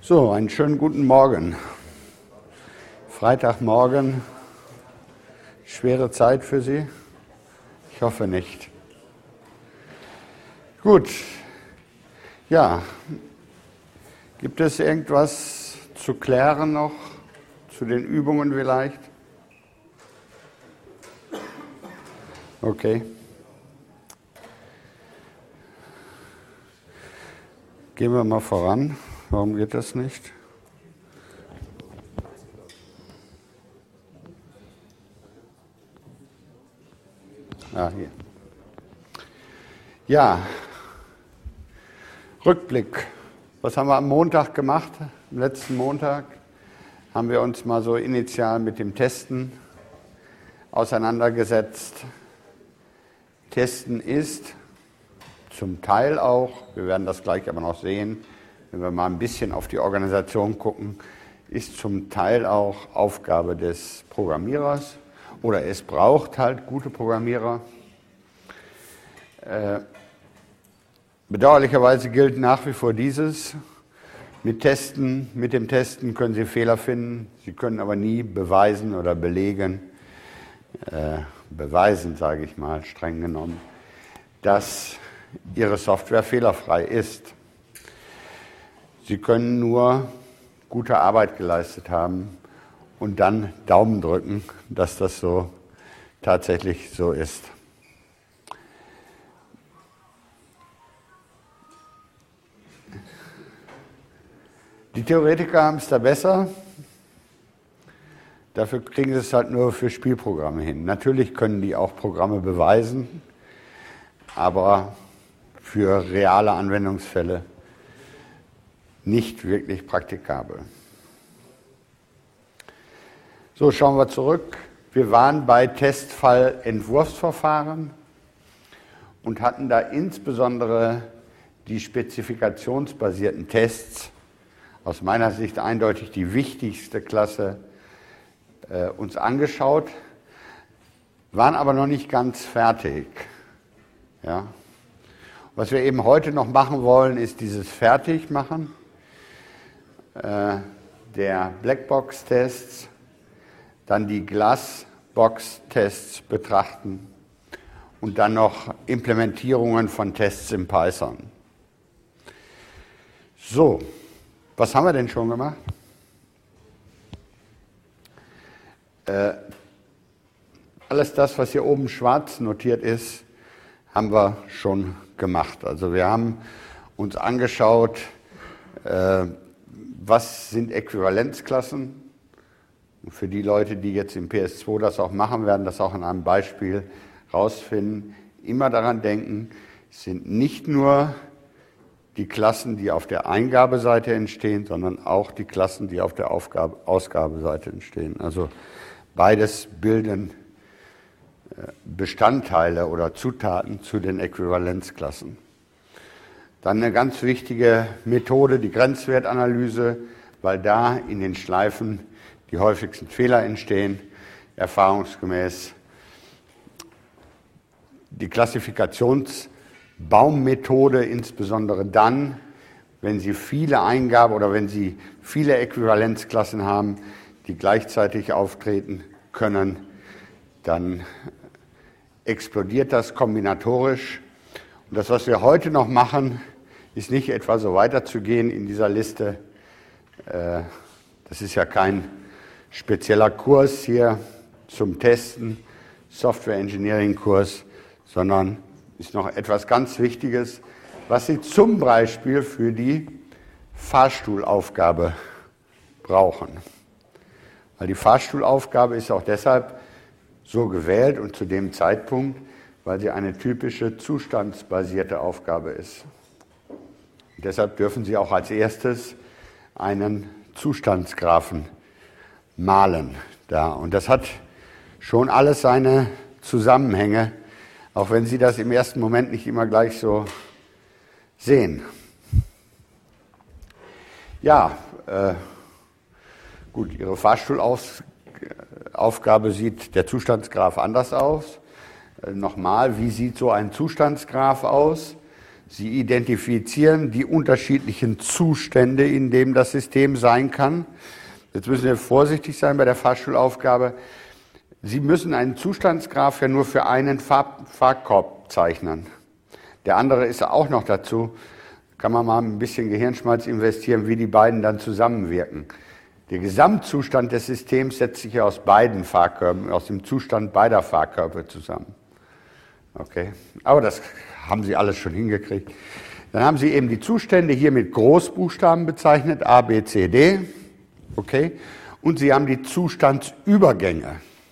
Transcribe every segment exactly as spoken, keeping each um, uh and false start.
So, einen schönen guten Morgen. Freitagmorgen, schwere Zeit für Sie? Ich hoffe nicht. Gut, ja, gibt es irgendwas zu klären noch, zu den Übungen vielleicht? Okay. Gehen wir mal voran. Warum geht das nicht? Ah, hier. Ja, Rückblick. Was haben wir am Montag gemacht? Am letzten Montag haben wir uns mal so initial mit dem Testen auseinandergesetzt. Testen ist zum Teil auch, wir werden das gleich aber noch sehen, wenn wir mal ein bisschen auf die Organisation gucken, ist zum Teil auch Aufgabe des Programmierers oder es braucht halt gute Programmierer. Äh, bedauerlicherweise gilt nach wie vor dieses, mit Testen, mit dem Testen können Sie Fehler finden, Sie können aber nie beweisen oder belegen, äh, beweisen, sage ich mal, streng genommen, dass Ihre Software fehlerfrei ist. Sie können nur gute Arbeit geleistet haben und dann Daumen drücken, dass das so tatsächlich so ist. Die Theoretiker haben es da besser. Dafür kriegen sie es halt nur für Spielprogramme hin. Natürlich können die auch Programme beweisen, aber für reale Anwendungsfälle nicht wirklich praktikabel. So, schauen wir zurück. Wir waren bei Testfallentwurfsverfahren und hatten da insbesondere die spezifikationsbasierten Tests, aus meiner Sicht eindeutig die wichtigste Klasse, äh, uns angeschaut, waren aber noch nicht ganz fertig. Ja. Was wir eben heute noch machen wollen, ist dieses Fertigmachen äh, der Blackbox-Tests, dann die Glassbox-Tests betrachten und dann noch Implementierungen von Tests in Python. So, was haben wir denn schon gemacht? Äh, alles das, was hier oben schwarz notiert ist, haben wir schon gemacht. Also wir haben uns angeschaut, äh, was sind Äquivalenzklassen. Und für die Leute, die jetzt im P S zwei das auch machen, werden das auch in einem Beispiel rausfinden. Immer daran denken, es sind nicht nur die Klassen, die auf der Eingabeseite entstehen, sondern auch die Klassen, die auf der Aufgabe, Ausgabeseite entstehen. Also beides bilden Bestandteile oder Zutaten zu den Äquivalenzklassen. Dann eine ganz wichtige Methode, die Grenzwertanalyse, weil da in den Schleifen die häufigsten Fehler entstehen, erfahrungsgemäß. Die Klassifikationsbaummethode, insbesondere dann, wenn Sie viele Eingaben oder wenn Sie viele Äquivalenzklassen haben, die gleichzeitig auftreten können, dann explodiert das kombinatorisch. Und das, was wir heute noch machen, ist nicht etwa so weiterzugehen in dieser Liste. Das ist ja kein spezieller Kurs hier zum Testen, Software Engineering Kurs, sondern ist noch etwas ganz Wichtiges, was Sie zum Beispiel für die Fahrstuhlaufgabe brauchen. Weil die Fahrstuhlaufgabe ist auch deshalb so gewählt und zu dem Zeitpunkt, weil sie eine typische zustandsbasierte Aufgabe ist. Und deshalb dürfen Sie auch als erstes einen Zustandsgraphen malen da. Und das hat schon alles seine Zusammenhänge, auch wenn Sie das im ersten Moment nicht immer gleich so sehen. Ja, äh, gut, Ihre Fahrstuhlaufgabe sieht der Zustandsgraph anders aus. Äh, nochmal, wie sieht so ein Zustandsgraph aus? Sie identifizieren die unterschiedlichen Zustände, in denen das System sein kann. Jetzt müssen wir vorsichtig sein bei der Fahrstuhlaufgabe. Sie müssen einen Zustandsgraph ja nur für einen Fahr Fahrkorb zeichnen. Der andere ist auch noch dazu. Kann man mal ein bisschen Gehirnschmalz investieren, wie die beiden dann zusammenwirken. Der Gesamtzustand des Systems setzt sich ja aus beiden Fahrkörben, aus dem Zustand beider Fahrkörper zusammen. Okay, aber das haben Sie alles schon hingekriegt. Dann haben Sie eben die Zustände hier mit Großbuchstaben bezeichnet, A, B, C, D. Okay, und Sie haben die Zustandsübergänge.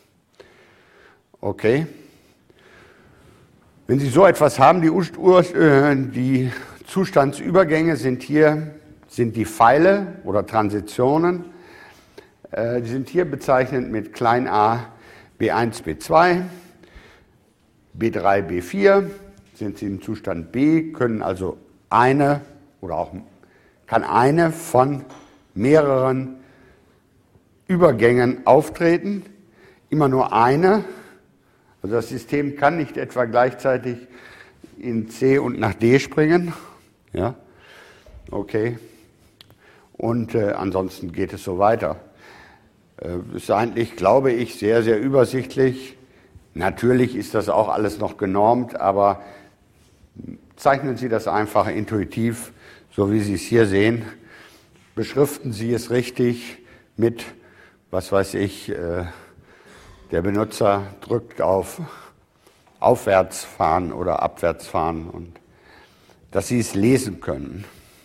Okay. Wenn Sie so etwas haben, die, Ur die Zustandsübergänge sind hier, sind die Pfeile oder Transitionen. Äh, die sind hier bezeichnet mit klein a B eins, B zwei, B drei, B vier. Sind Sie im Zustand B, können also eine oder auch kann eine von mehreren Übergängen auftreten. Immer nur eine. Also das System kann nicht etwa gleichzeitig in C und nach D springen. Ja, okay. Und äh, ansonsten geht es so weiter. Äh, ist eigentlich, glaube ich, sehr, sehr übersichtlich. Natürlich ist das auch alles noch genormt, aber zeichnen Sie das einfach intuitiv, so wie Sie es hier sehen. Beschriften Sie es richtig mit, was weiß ich, äh, der Benutzer drückt auf aufwärts fahren oder abwärts fahren und dass Sie es lesen können.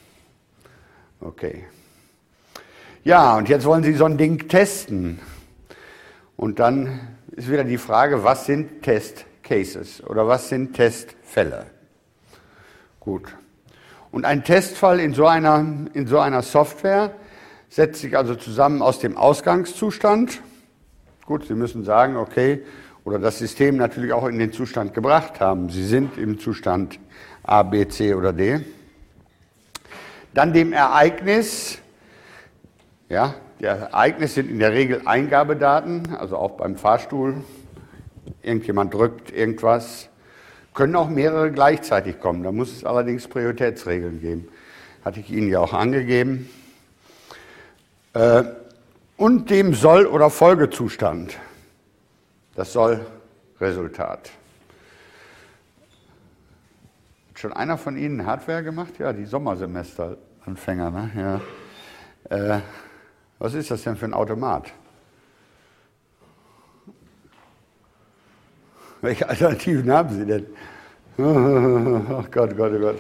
Okay. Ja, und jetzt wollen Sie so ein Ding testen. Und dann ist wieder die Frage, was sind Testcases oder was sind Testfälle? Gut. Und ein Testfall in so einer, in so einer Software setzt sich also zusammen aus dem Ausgangszustand. Gut, Sie müssen sagen, okay, oder das System natürlich auch in den Zustand gebracht haben. Sie sind im Zustand A, B, C oder D. Dann dem Ereignis. Ja, die Ereignisse sind in der Regel Eingabedaten, also auch beim Fahrstuhl. Irgendjemand drückt irgendwas. Können auch mehrere gleichzeitig kommen. Da muss es allerdings Prioritätsregeln geben. Hatte ich Ihnen ja auch angegeben. Äh, und dem Soll- oder Folgezustand. Das Soll-Resultat. Hat schon einer von Ihnen Hardware gemacht? Ja, die Sommersemester-Anfänger. Ne? Ja. Äh, was ist das denn für ein Automat? Welche Alternativen haben Sie denn? Oh Gott, Gott, oh Gott.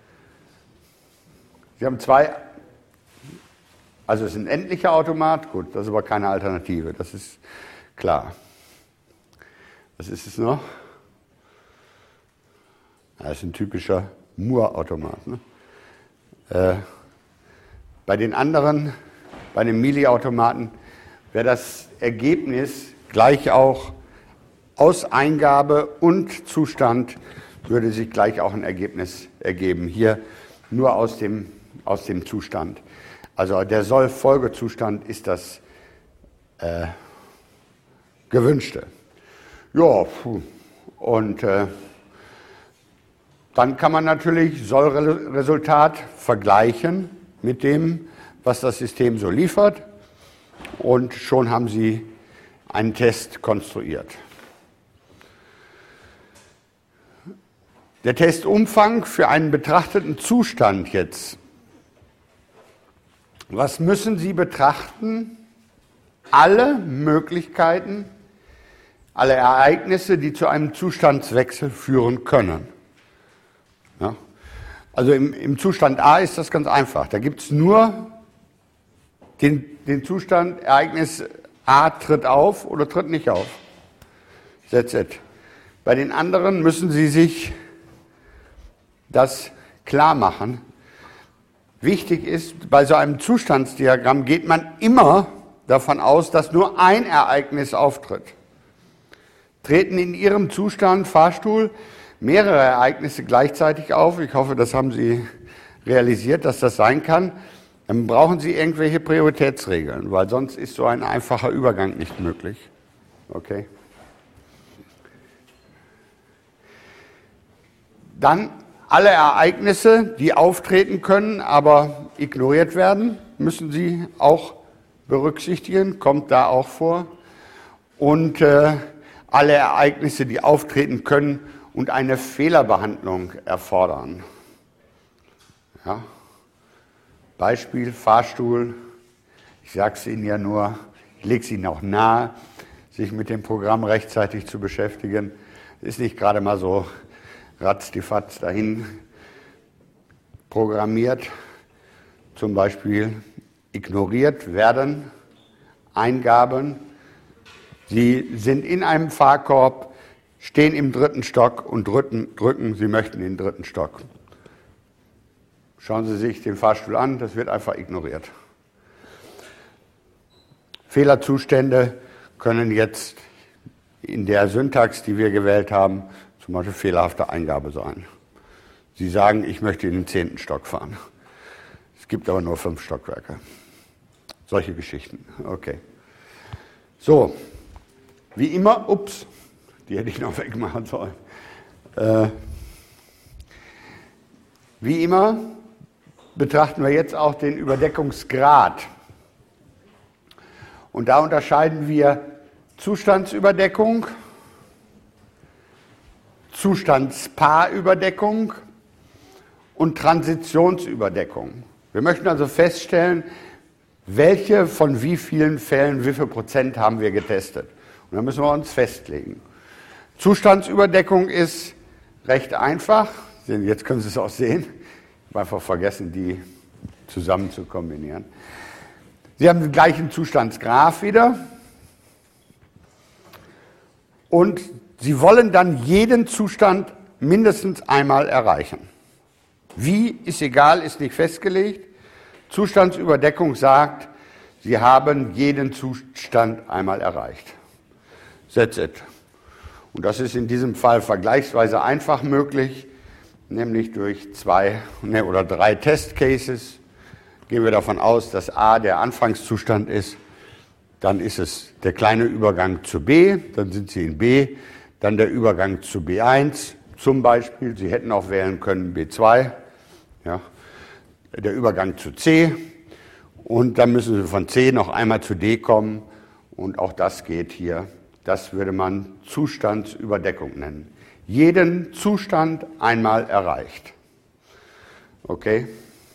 Sie haben zwei, also es ist ein endlicher Automat, gut, das ist aber keine Alternative, das ist klar. Was ist es noch? Das ist ein typischer Moore-Automat. Ne? Äh, bei den anderen, bei den Mealy-Automaten, wäre das Ergebnis gleich auch aus Eingabe und Zustand würde sich gleich auch ein Ergebnis ergeben. Hier nur aus dem, aus dem Zustand. Also der Soll-Folgezustand ist das äh, Gewünschte. Ja, und äh, dann kann man natürlich Soll-Resultat vergleichen mit dem, was das System so liefert. Und schon haben Sie einen Test konstruiert. Der Testumfang für einen betrachteten Zustand jetzt. Was müssen Sie betrachten? Alle Möglichkeiten, alle Ereignisse, die zu einem Zustandswechsel führen können. Ja? Also im, im Zustand A ist das ganz einfach. Da gibt es nur den, den Zustand, Ereignis A tritt auf oder tritt nicht auf. That's it. Bei den anderen müssen Sie sich das klar machen. Wichtig ist, bei so einem Zustandsdiagramm geht man immer davon aus, dass nur ein Ereignis auftritt. Treten in Ihrem Zustand, Fahrstuhl, mehrere Ereignisse gleichzeitig auf, ich hoffe, das haben Sie realisiert, dass das sein kann, dann brauchen Sie irgendwelche Prioritätsregeln, weil sonst ist so ein einfacher Übergang nicht möglich. Okay? Dann Alle Ereignisse, die auftreten können, aber ignoriert werden, müssen Sie auch berücksichtigen, kommt da auch vor. Und äh, alle Ereignisse, die auftreten können und eine Fehlerbehandlung erfordern. Ja. Beispiel, Fahrstuhl. Ich sage es Ihnen ja nur, ich lege es Ihnen auch nahe, sich mit dem Programm rechtzeitig zu beschäftigen. Ist nicht gerade mal so ratzdifatz dahin programmiert. Zum Beispiel ignoriert werden Eingaben. Sie sind in einem Fahrkorb, stehen im dritten Stock und drücken, drücken, Sie möchten in den dritten Stock. Schauen Sie sich den Fahrstuhl an, das wird einfach ignoriert. Fehlerzustände können jetzt in der Syntax, die wir gewählt haben, zum Beispiel fehlerhafte Eingabe sein. Sie sagen, ich möchte in den zehnten Stock fahren. Es gibt aber nur fünf Stockwerke. Solche Geschichten. Okay. So, wie immer, ups, die hätte ich noch wegmachen sollen. Äh, wie immer betrachten wir jetzt auch den Überdeckungsgrad. Und da unterscheiden wir Zustandsüberdeckung, Zustandspaarüberdeckung und Transitionsüberdeckung. Wir möchten also feststellen, welche von wie vielen Fällen, wie viel Prozent haben wir getestet. Und da müssen wir uns festlegen. Zustandsüberdeckung ist recht einfach. Jetzt können Sie es auch sehen. Ich habe einfach vergessen, die zusammen zu kombinieren. Sie haben den gleichen Zustandsgraph wieder. Und Sie wollen dann jeden Zustand mindestens einmal erreichen. Wie, ist egal, ist nicht festgelegt. Zustandsüberdeckung sagt, Sie haben jeden Zustand einmal erreicht. That's it. Und das ist in diesem Fall vergleichsweise einfach möglich, nämlich durch zwei ne, oder drei Testcases. Gehen wir davon aus, dass A der Anfangszustand ist, dann ist es der kleine Übergang zu B, dann sind Sie in B, dann der Übergang zu B eins zum Beispiel, Sie hätten auch wählen können B zwei, ja, der Übergang zu C und dann müssen Sie von C noch einmal zu D kommen und auch das geht hier. Das würde man Zustandsüberdeckung nennen. Jeden Zustand einmal erreicht. Okay?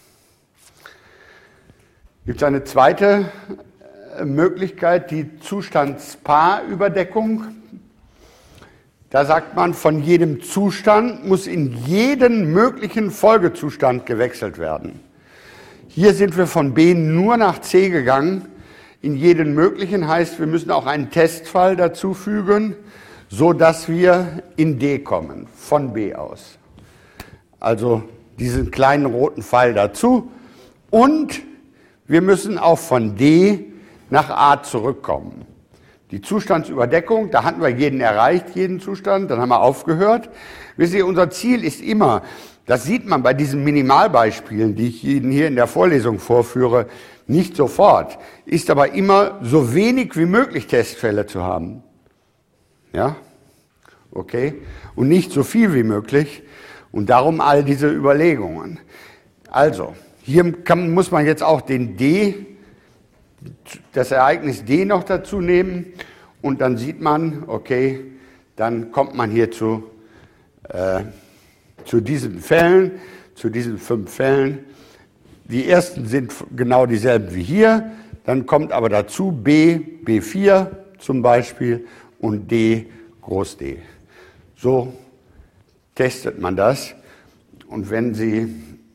Gibt es eine zweite Möglichkeit, die Zustandspaarüberdeckung. Da sagt man, von jedem Zustand muss in jeden möglichen Folgezustand gewechselt werden. Hier sind wir von B nur nach C gegangen. In jeden möglichen heißt, wir müssen auch einen Testfall dazu fügen, so dass wir in D kommen, von B aus. Also diesen kleinen roten Pfeil dazu. Und wir müssen auch von D nach A zurückkommen. Die Zustandsüberdeckung, da hatten wir jeden erreicht, jeden Zustand, dann haben wir aufgehört. Wissen Sie, unser Ziel ist immer, das sieht man bei diesen Minimalbeispielen, die ich Ihnen hier in der Vorlesung vorführe, nicht sofort, ist aber immer so wenig wie möglich Testfälle zu haben. Ja? Okay? Und nicht so viel wie möglich. Und darum all diese Überlegungen. Also, hier kann, muss man jetzt auch den D, das Ereignis D noch dazu nehmen und dann sieht man, okay, dann kommt man hier zu, äh, zu diesen Fällen, zu diesen fünf Fällen. Die ersten sind genau dieselben wie hier, dann kommt aber dazu B, B vier zum Beispiel und D, Groß D. So testet man das und wenn Sie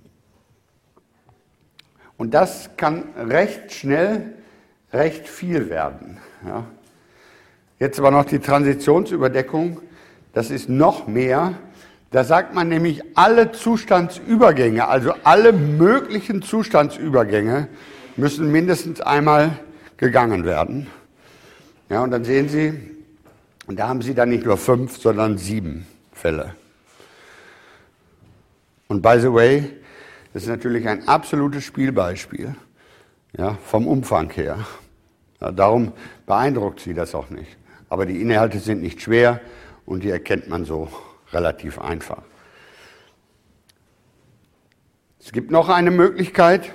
Und das kann recht schnell, recht viel werden. Ja. Jetzt aber noch die Transitionsüberdeckung. Das ist noch mehr. Da sagt man nämlich, alle Zustandsübergänge, also alle möglichen Zustandsübergänge, müssen mindestens einmal gegangen werden. Ja, und dann sehen Sie, und da haben Sie dann nicht nur fünf, sondern sieben Fälle. Und by the way, das ist natürlich ein absolutes Spielbeispiel, ja, vom Umfang her. Ja, darum beeindruckt Sie das auch nicht. Aber die Inhalte sind nicht schwer und die erkennt man so relativ einfach. Es gibt noch eine Möglichkeit,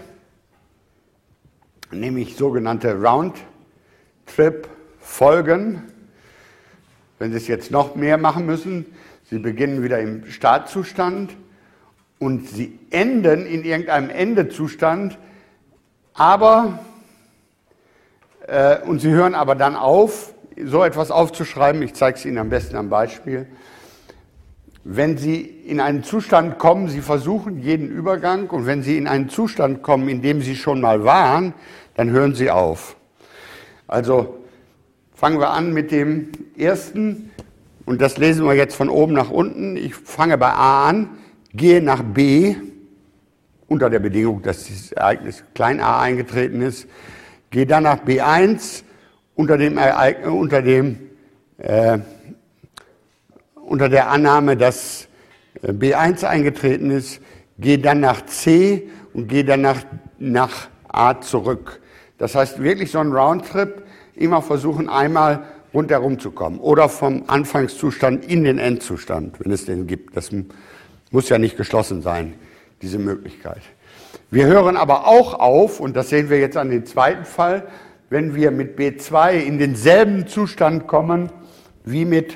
nämlich sogenannte Round-Trip-Folgen. Wenn Sie es jetzt noch mehr machen müssen, Sie beginnen wieder im Startzustand und Sie enden in irgendeinem Endezustand, aber, äh, und Sie hören aber dann auf, so etwas aufzuschreiben. Ich zeige es Ihnen am besten am Beispiel. Wenn Sie in einen Zustand kommen, Sie versuchen jeden Übergang, und wenn Sie in einen Zustand kommen, in dem Sie schon mal waren, dann hören Sie auf. Also fangen wir an mit dem ersten, und das lesen wir jetzt von oben nach unten. Ich fange bei A an, gehe nach B, unter der Bedingung, dass dieses Ereignis klein a eingetreten ist, gehe dann nach B eins, unter dem, Ereignis, unter dem äh, unter der Annahme, dass B eins eingetreten ist, gehe dann nach C und gehe dann nach, nach A zurück. Das heißt, wirklich so ein Roundtrip, immer versuchen, einmal rundherum zu kommen oder vom Anfangszustand in den Endzustand, wenn es den gibt. Das muss ja nicht geschlossen sein, diese Möglichkeit. Wir hören aber auch auf, und das sehen wir jetzt an dem zweiten Fall, wenn wir mit B zwei in denselben Zustand kommen wie mit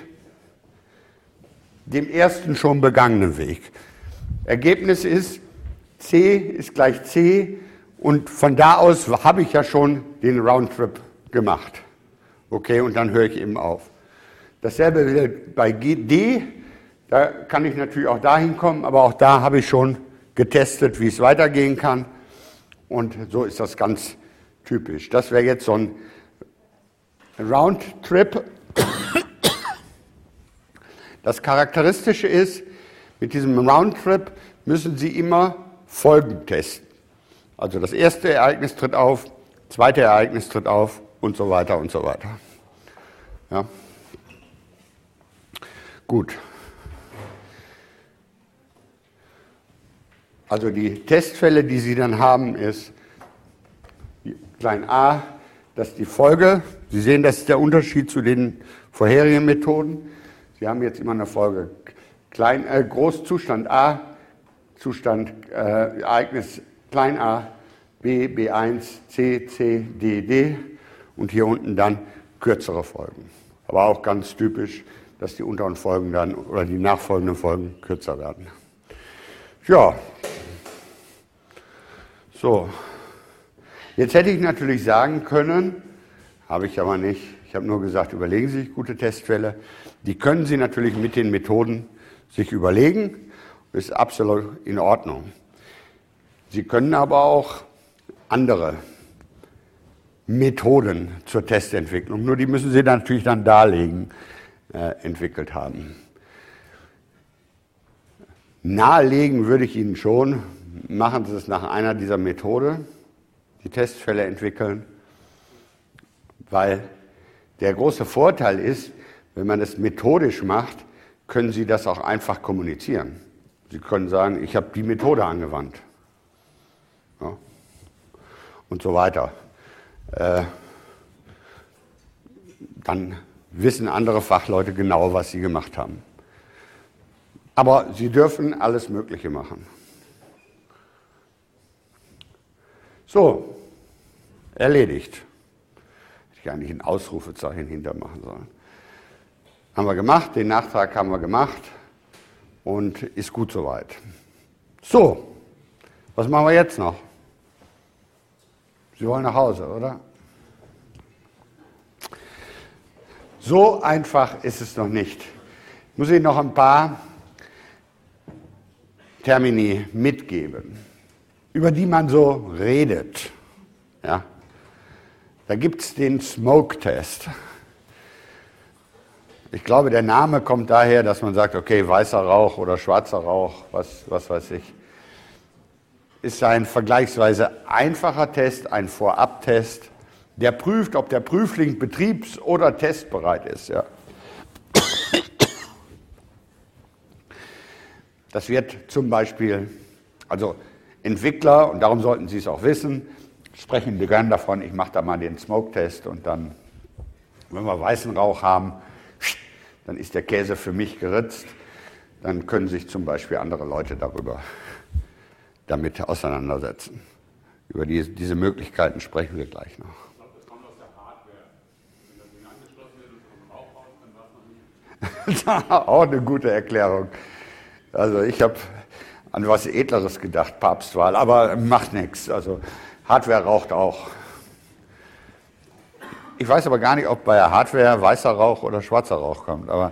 dem ersten schon begangenen Weg. Ergebnis ist, C ist gleich C, und von da aus habe ich ja schon den Roundtrip gemacht. Okay, und dann höre ich eben auf. Dasselbe bei D, da kann ich natürlich auch dahin kommen, aber auch da habe ich schon getestet, wie es weitergehen kann, und so ist das ganz typisch. Das wäre jetzt so ein Roundtrip. Das Charakteristische ist, mit diesem Roundtrip müssen Sie immer Folgen testen. Also das erste Ereignis tritt auf, das zweite Ereignis tritt auf und so weiter und so weiter. Ja. Gut. Also die Testfälle, die Sie dann haben, ist klein a, das ist die Folge. Sie sehen, das ist der Unterschied zu den vorherigen Methoden. Sie haben jetzt immer eine Folge klein, äh, Großzustand A, Zustand, äh, Ereignis klein a, B, B eins, C, C, D, D und hier unten dann kürzere Folgen. Aber auch ganz typisch, dass die unteren Folgen dann oder die nachfolgenden Folgen kürzer werden. Ja, so. Jetzt hätte ich natürlich sagen können, habe ich aber nicht, ich habe nur gesagt, überlegen Sie sich gute Testfälle. Die können Sie natürlich mit den Methoden sich überlegen, ist absolut in Ordnung. Sie können aber auch andere Methoden zur Testentwicklung, nur die müssen Sie dann natürlich dann darlegen, äh, entwickelt haben. Nahelegen würde ich Ihnen schon, machen Sie es nach einer dieser Methoden, die Testfälle entwickeln, weil der große Vorteil ist, wenn man es methodisch macht, können Sie das auch einfach kommunizieren. Sie können sagen, ich habe die Methode angewandt. Ja. Und so weiter. Äh, dann wissen andere Fachleute genau, was sie gemacht haben. Aber Sie dürfen alles Mögliche machen. So, erledigt. Hätte ich eigentlich ein Ausrufezeichen hintermachen sollen. Haben wir gemacht, den Nachtrag haben wir gemacht und ist gut soweit. So, was machen wir jetzt noch? Sie wollen nach Hause, oder? So einfach ist es noch nicht. Ich muss Ihnen noch ein paar Termini mitgeben, über die man so redet. Ja? Da gibt es den Smoke-Test. Ich glaube, der Name kommt daher, dass man sagt, okay, weißer Rauch oder schwarzer Rauch, was, was weiß ich. Ist ein vergleichsweise einfacher Test, ein Vorabtest, der prüft, ob der Prüfling betriebs- oder testbereit ist. Ja. Das wird zum Beispiel, also Entwickler, und darum sollten Sie es auch wissen, sprechen wir gern davon, ich mache da mal den Smoke-Test und dann, wenn wir weißen Rauch haben, dann ist der Käse für mich geritzt. Dann können sich zum Beispiel andere Leute darüber damit auseinandersetzen. Über die, diese Möglichkeiten sprechen wir gleich noch. Ich glaube, das kommt aus der Hardware. Wenn das Ding angeschlossen wird und vom Rauch raus, dann war es noch nicht. Auch eine gute Erklärung. Also ich habe an was Edleres gedacht, Papstwahl, aber macht nichts. Also Hardware raucht auch. Ich weiß aber gar nicht, ob bei der Hardware weißer Rauch oder schwarzer Rauch kommt, aber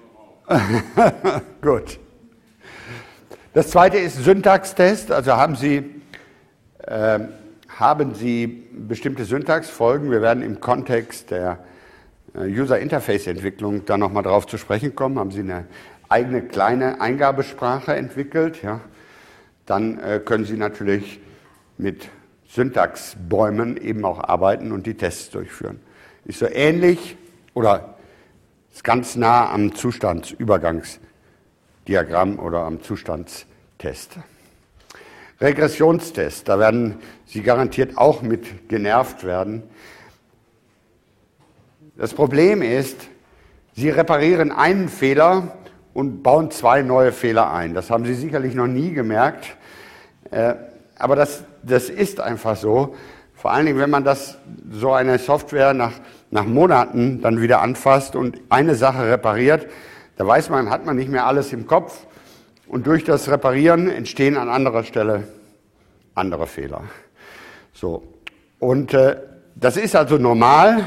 gut. Das zweite ist Syntaxtest, also haben Sie, äh, haben Sie bestimmte Syntaxfolgen. Wir werden im Kontext der User-Interface-Entwicklung da nochmal drauf zu sprechen kommen. Haben Sie eine eigene kleine Eingabesprache entwickelt, ja? Dann äh, können Sie natürlich mit Syntaxbäumen eben auch arbeiten und die Tests durchführen. Ist so ähnlich oder ist ganz nah am Zustandsübergangsdiagramm oder am Zustandstest. Regressionstest, da werden Sie garantiert auch mit genervt werden. Das Problem ist, Sie reparieren einen Fehler und bauen zwei neue Fehler ein. Das haben Sie sicherlich noch nie gemerkt, aber das, das ist einfach so. Vor allen Dingen, wenn man das, so eine Software nach, nach Monaten dann wieder anfasst und eine Sache repariert, da weiß man, hat man nicht mehr alles im Kopf und durch das Reparieren entstehen an anderer Stelle andere Fehler. So. Und äh, das ist also normal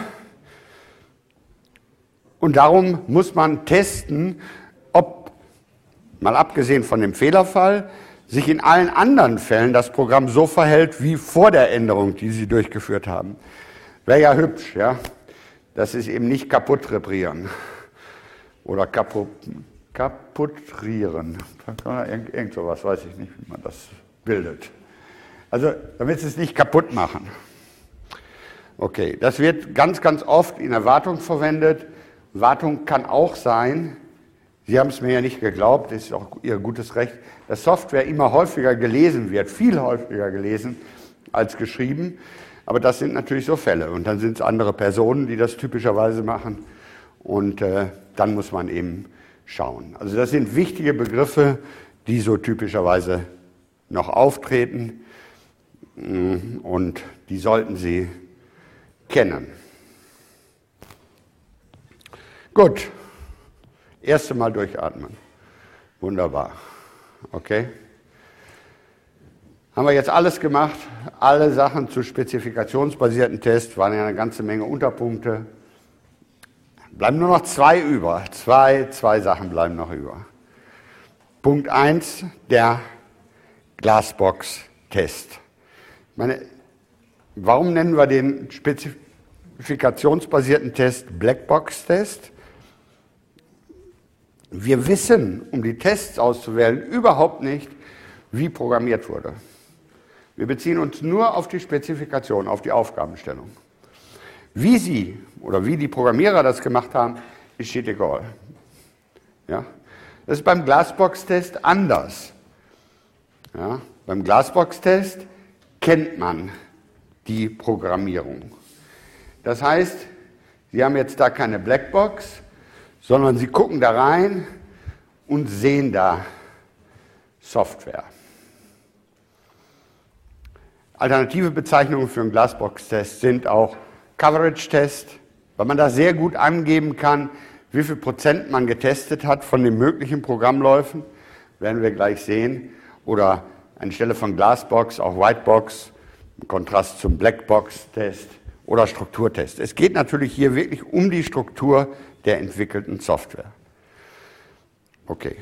und darum muss man testen, ob, mal abgesehen von dem Fehlerfall, sich in allen anderen Fällen das Programm so verhält wie vor der Änderung, die Sie durchgeführt haben. Wäre ja hübsch, ja. Das ist eben nicht kaputt reparieren oder kaputt, kaputtrieren. Irgend, irgend sowas, weiß ich nicht, wie man das bildet. Also, damit Sie es nicht kaputt machen. Okay, das wird ganz, ganz oft in der Wartung verwendet. Wartung kann auch sein, Sie haben es mir ja nicht geglaubt, das ist auch Ihr gutes Recht, dass Software immer häufiger gelesen wird, viel häufiger gelesen als geschrieben. Aber das sind natürlich so Fälle. Und dann sind es andere Personen, die das typischerweise machen. Und äh, dann muss man eben schauen. Also das sind wichtige Begriffe, die so typischerweise noch auftreten. Und die sollten Sie kennen. Gut. Erste Mal durchatmen. Wunderbar. Okay. Haben wir jetzt alles gemacht? Alle Sachen zu spezifikationsbasierten Tests, waren ja eine ganze Menge Unterpunkte. Bleiben nur noch zwei über. Zwei, zwei Sachen bleiben noch über. Punkt eins, der Glassbox-Test. Ich meine, warum nennen wir den spezifikationsbasierten Test Blackbox-Test? Wir wissen, um die Tests auszuwählen, überhaupt nicht, wie programmiert wurde. Wir beziehen uns nur auf die Spezifikation, auf die Aufgabenstellung. Wie Sie oder wie die Programmierer das gemacht haben, ist shit egal. Ja? Das ist beim Glassbox-Test anders. Ja? Beim Glassbox-Test kennt man die Programmierung. Das heißt, Sie haben jetzt da keine Blackbox, sondern Sie gucken da rein und sehen da Software. Alternative Bezeichnungen für einen Glassbox-Test sind auch Coverage-Test, weil man da sehr gut angeben kann, wie viel Prozent man getestet hat von den möglichen Programmläufen, werden wir gleich sehen. Oder anstelle von Glassbox auch Whitebox, im Kontrast zum Blackbox-Test oder Strukturtest. Es geht natürlich hier wirklich um die Struktur der entwickelten Software. Okay.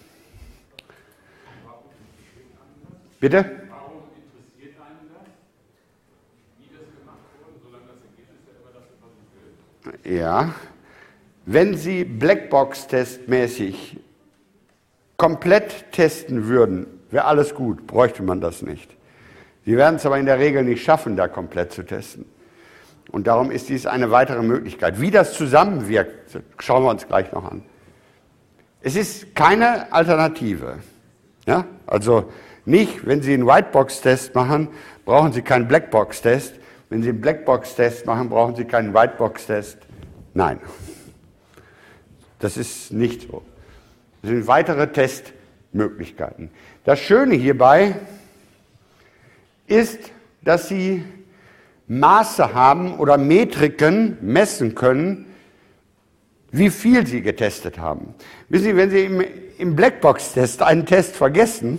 Bitte? Warum interessiert einen das, wie das gemacht wurde, solange das Ergebnis ja immer das ist, was ich will? Ja. Wenn Sie Blackbox-testmäßig komplett testen würden, wäre alles gut, bräuchte man das nicht. Sie werden es aber in der Regel nicht schaffen, da komplett zu testen. Und darum ist dies eine weitere Möglichkeit. Wie das zusammenwirkt, schauen wir uns gleich noch an. Es ist keine Alternative. Ja? Also nicht, wenn Sie einen Whitebox-Test machen, brauchen Sie keinen Blackbox-Test. Wenn Sie einen Blackbox-Test machen, brauchen Sie keinen Whitebox-Test. Nein. Das ist nicht so. Das sind weitere Testmöglichkeiten. Das Schöne hierbei ist, dass Sie Maße haben oder Metriken messen können, wie viel Sie getestet haben. Wissen Sie, wenn Sie im, im Blackbox-Test einen Test vergessen,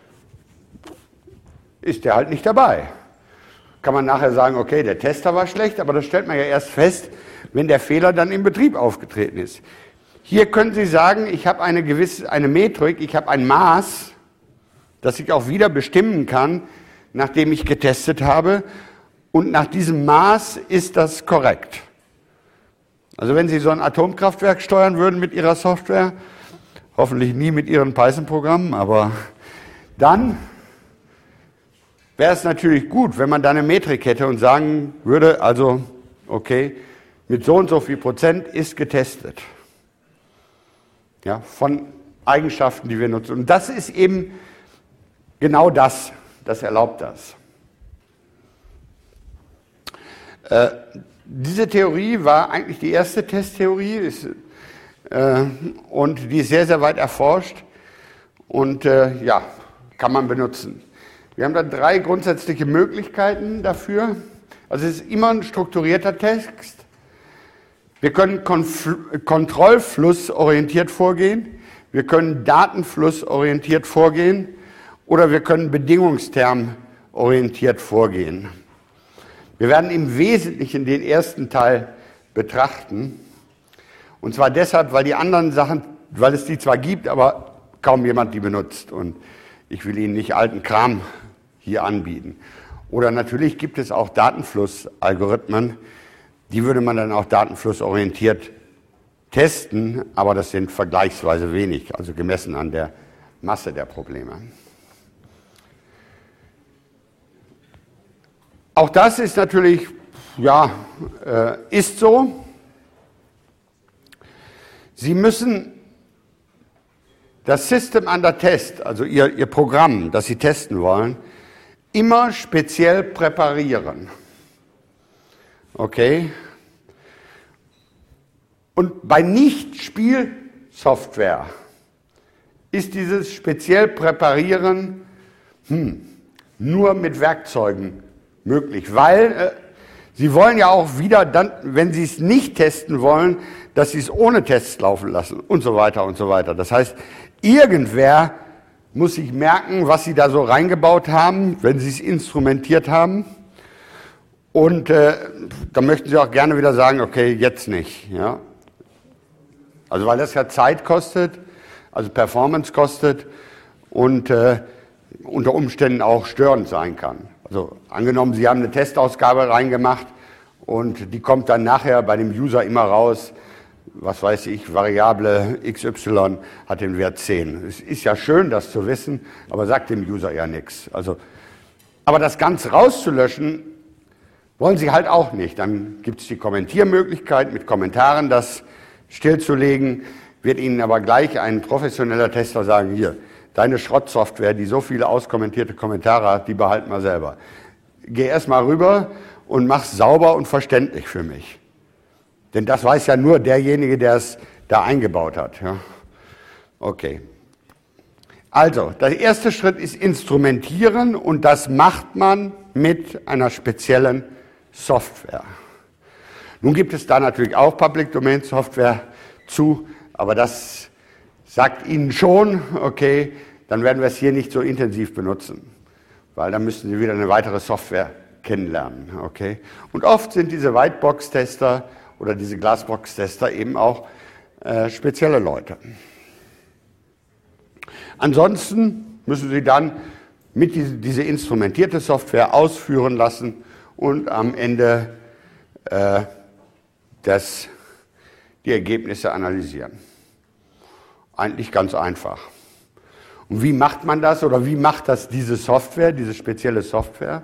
ist der halt nicht dabei. Kann man nachher sagen, okay, der Tester war schlecht, aber das stellt man ja erst fest, wenn der Fehler dann im Betrieb aufgetreten ist. Hier können Sie sagen, ich habe eine gewisse eine Metrik, ich habe ein Maß, das ich auch wieder bestimmen kann, nachdem ich getestet habe, und nach diesem Maß ist das korrekt. Also wenn Sie so ein Atomkraftwerk steuern würden mit Ihrer Software, hoffentlich nie mit Ihren Python-Programmen, aber dann wäre es natürlich gut, wenn man da eine Metrik hätte und sagen würde, also okay, mit so und so viel Prozent ist getestet. Ja, von Eigenschaften, die wir nutzen. Und das ist eben genau das, das erlaubt das. Äh, diese Theorie war eigentlich die erste Testtheorie ist, äh, und die ist sehr, sehr weit erforscht und äh, ja, kann man benutzen. Wir haben da drei grundsätzliche Möglichkeiten dafür. Also es ist immer ein strukturierter Text. Wir können konfl- kontrollflussorientiert vorgehen, wir können datenflussorientiert vorgehen oder wir können bedingungstermorientiert vorgehen. Wir werden im Wesentlichen den ersten Teil betrachten. Und zwar deshalb, weil die anderen Sachen, weil es die zwar gibt, aber kaum jemand die benutzt. Und ich will Ihnen nicht alten Kram hier anbieten. Oder natürlich gibt es auch Datenflussalgorithmen, die würde man dann auch datenflussorientiert testen, aber das sind vergleichsweise wenig, also gemessen an der Masse der Probleme. Auch das ist natürlich, ja, äh, ist so. Sie müssen das System under Test, also Ihr, Ihr Programm, das Sie testen wollen, immer speziell präparieren. Okay? Und bei Nicht-Spielsoftware ist dieses speziell Präparieren hm, nur mit Werkzeugen möglich, weil äh, Sie wollen ja auch wieder dann, wenn Sie es nicht testen wollen, dass Sie es ohne Tests laufen lassen und so weiter und so weiter. Das heißt, irgendwer muss sich merken, was Sie da so reingebaut haben, wenn Sie es instrumentiert haben. Und äh, da möchten Sie auch gerne wieder sagen, okay, jetzt nicht. Ja? Also weil das ja Zeit kostet, also Performance kostet und äh, unter Umständen auch störend sein kann. Also angenommen, Sie haben eine Testausgabe reingemacht und die kommt dann nachher bei dem User immer raus, was weiß ich, Variable X Y hat den Wert zehn. Es ist ja schön, das zu wissen, aber sagt dem User ja nichts. Also, aber das Ganze rauszulöschen, wollen Sie halt auch nicht. Dann gibt es die Kommentiermöglichkeit, mit Kommentaren das stillzulegen, wird Ihnen aber gleich ein professioneller Tester sagen, hier, deine Schrottsoftware, die so viele auskommentierte Kommentare hat, die behalten wir selber. Geh erst mal rüber und mach's sauber und verständlich für mich. Denn das weiß ja nur derjenige, der es da eingebaut hat. Ja. Okay. Also, der erste Schritt ist Instrumentieren und das macht man mit einer speziellen Software. Nun gibt es da natürlich auch Public Domain Software zu, aber das sagt Ihnen schon, okay, dann werden wir es hier nicht so intensiv benutzen, weil dann müssen Sie wieder eine weitere Software kennenlernen. Okay? Und oft sind diese Whitebox-Tester oder diese Glassbox-Tester eben auch äh, spezielle Leute. Ansonsten müssen Sie dann mit diese, diese instrumentierte Software ausführen lassen und am Ende äh, das, die Ergebnisse analysieren. Eigentlich ganz einfach. Und wie macht man das oder wie macht das diese Software, diese spezielle Software?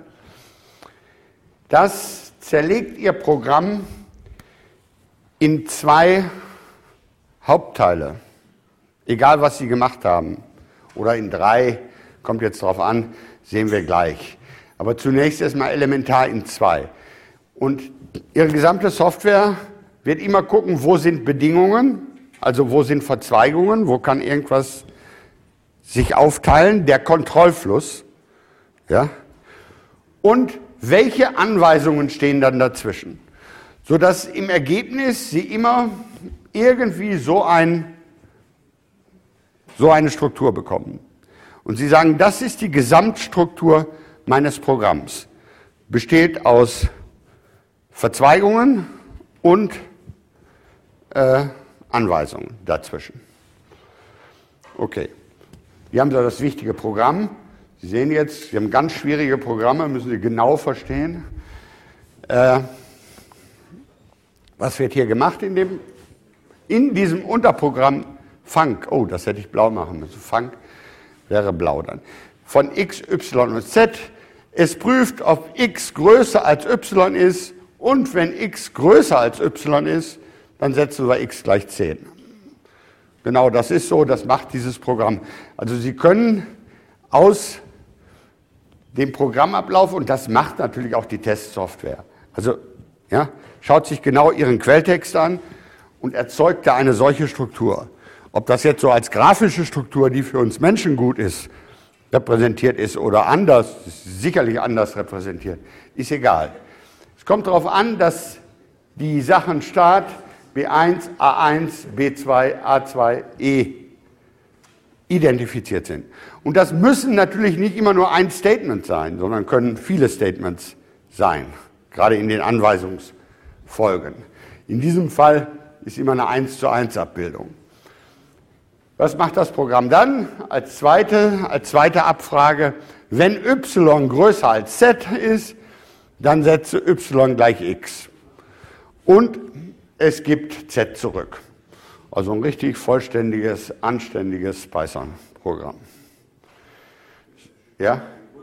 Das zerlegt Ihr Programm in zwei Hauptteile, egal was Sie gemacht haben. Oder in drei, kommt jetzt drauf an, sehen wir gleich. Aber zunächst erstmal elementar in zwei. Und Ihre gesamte Software wird immer gucken, wo sind Bedingungen, also wo sind Verzweigungen, wo kann irgendwas sich aufteilen, der Kontrollfluss. Ja? und welche Anweisungen stehen dann dazwischen, sodass im Ergebnis Sie immer irgendwie so, ein, so eine Struktur bekommen. Und Sie sagen, das ist die Gesamtstruktur meines Programms. Besteht aus Verzweigungen und äh, Anweisungen dazwischen. Okay, hier haben Sie das wichtige Programm. Sie sehen jetzt, Sie haben ganz schwierige Programme, müssen Sie genau verstehen. Äh, was wird hier gemacht in, dem, in diesem Unterprogramm Func? Oh, das hätte ich blau machen müssen. Func wäre blau dann. Von x, y und z. Es prüft, ob x größer als y ist und wenn x größer als y ist, dann setzen wir x gleich zehn. Genau, das ist so, das macht dieses Programm. Also Sie können aus dem Programmablauf, und das macht natürlich auch die Testsoftware, also ja, schaut sich genau Ihren Quelltext an und erzeugt da eine solche Struktur. Ob das jetzt so als grafische Struktur, die für uns Menschen gut ist, repräsentiert ist oder anders, ist sicherlich anders repräsentiert, ist egal. Es kommt darauf an, dass die Sachen Start, B eins, A eins, B zwei, A zwei, E identifiziert sind. Und das müssen natürlich nicht immer nur ein Statement sein, sondern können viele Statements sein, gerade in den Anweisungsfolgen. In diesem Fall ist immer eine eins zu eins Abbildung. Was macht das Programm dann? Als zweite, als zweite Abfrage, wenn y größer als z ist, dann setze y gleich x. Und es gibt z zurück. Also ein richtig vollständiges, anständiges Python-Programm. Ja?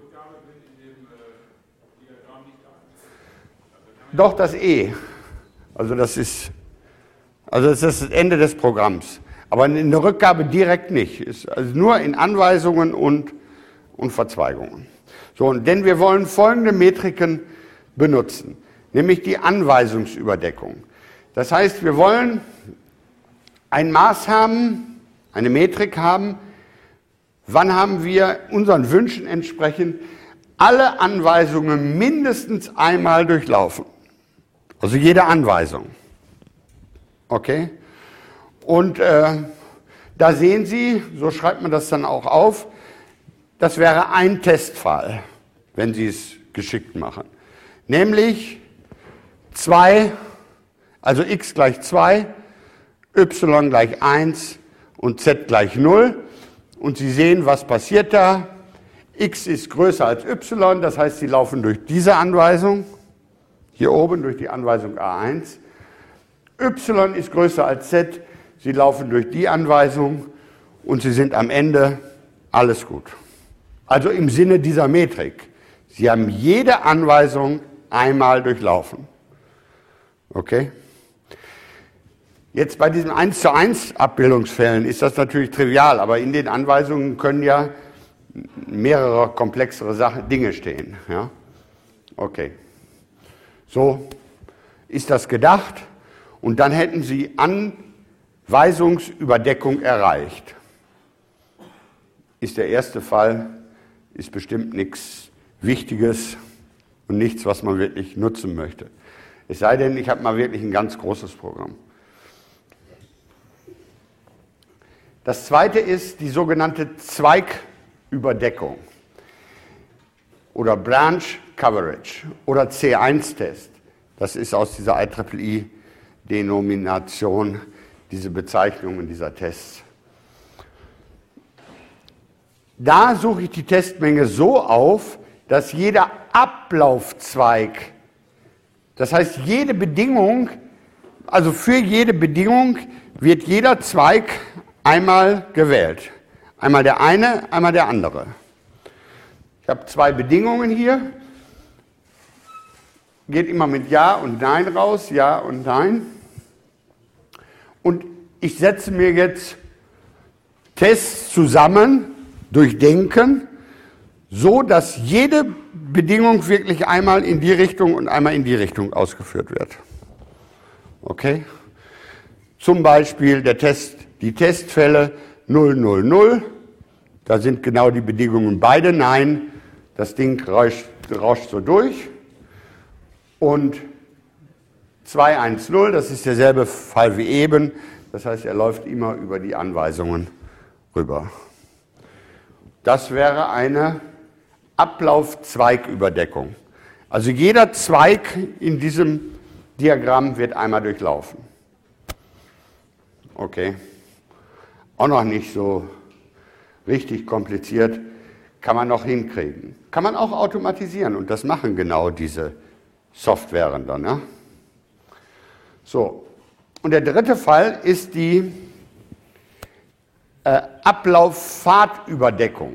Doch, das E. Also das ist, also das ist das Ende des Programms. Aber in der Rückgabe direkt nicht. Ist also nur in Anweisungen und, und Verzweigungen. So, und denn wir wollen folgende Metriken benutzen, nämlich die Anweisungsüberdeckung. Das heißt, wir wollen ein Maß haben, eine Metrik haben, wann haben wir unseren Wünschen entsprechend alle Anweisungen mindestens einmal durchlaufen. Also jede Anweisung. Okay? Und äh, da sehen Sie, so schreibt man das dann auch auf, das wäre ein Testfall, wenn Sie es geschickt machen. Nämlich zwei, also x gleich zwei, y gleich eins und z gleich null. Und Sie sehen, was passiert da. X ist größer als y, das heißt, Sie laufen durch diese Anweisung, hier oben durch die Anweisung A eins. Y ist größer als z, Sie laufen durch die Anweisung und Sie sind am Ende alles gut. Also im Sinne dieser Metrik. Sie haben jede Anweisung einmal durchlaufen. Okay? Jetzt bei diesen eins zu eins Abbildungsfällen ist das natürlich trivial, aber in den Anweisungen können ja mehrere komplexere Sachen, Dinge stehen. Ja? Okay. So ist das gedacht und dann hätten Sie Anweisungsüberdeckung erreicht. Ist der erste Fall, ist bestimmt nichts Wichtiges und nichts, was man wirklich nutzen möchte. Es sei denn, ich habe mal wirklich ein ganz großes Programm. Das zweite ist die sogenannte Zweigüberdeckung oder Branch Coverage oder C eins Test. Das ist aus dieser I E E E-Denomination, diese Bezeichnungen dieser Tests. Da suche ich die Testmenge so auf, dass jeder Ablaufzweig, das heißt jede Bedingung, also für jede Bedingung wird jeder Zweig einmal gewählt. Einmal der eine, einmal der andere. Ich habe zwei Bedingungen hier. Geht immer mit Ja und Nein raus, Ja und Nein. Und ich setze mir jetzt Tests zusammen, durchdenken, so dass jede Bedingung wirklich einmal in die Richtung und einmal in die Richtung ausgeführt wird. Okay? Zum Beispiel der Test, die Testfälle null, null, null, da sind genau die Bedingungen beide Nein, Das Ding rauscht, rauscht so durch und zwei eins null, das ist derselbe Fall wie eben, das heißt, er läuft immer über die Anweisungen rüber. Das wäre eine Ablauf-Zweigüberdeckung. Also jeder Zweig in diesem Diagramm wird einmal durchlaufen. Okay, auch noch nicht so richtig kompliziert, kann man noch hinkriegen. Kann man auch automatisieren und das machen genau diese Softwaren dann. Ja? So, und der dritte Fall ist die äh, Ablaufpfadüberdeckung.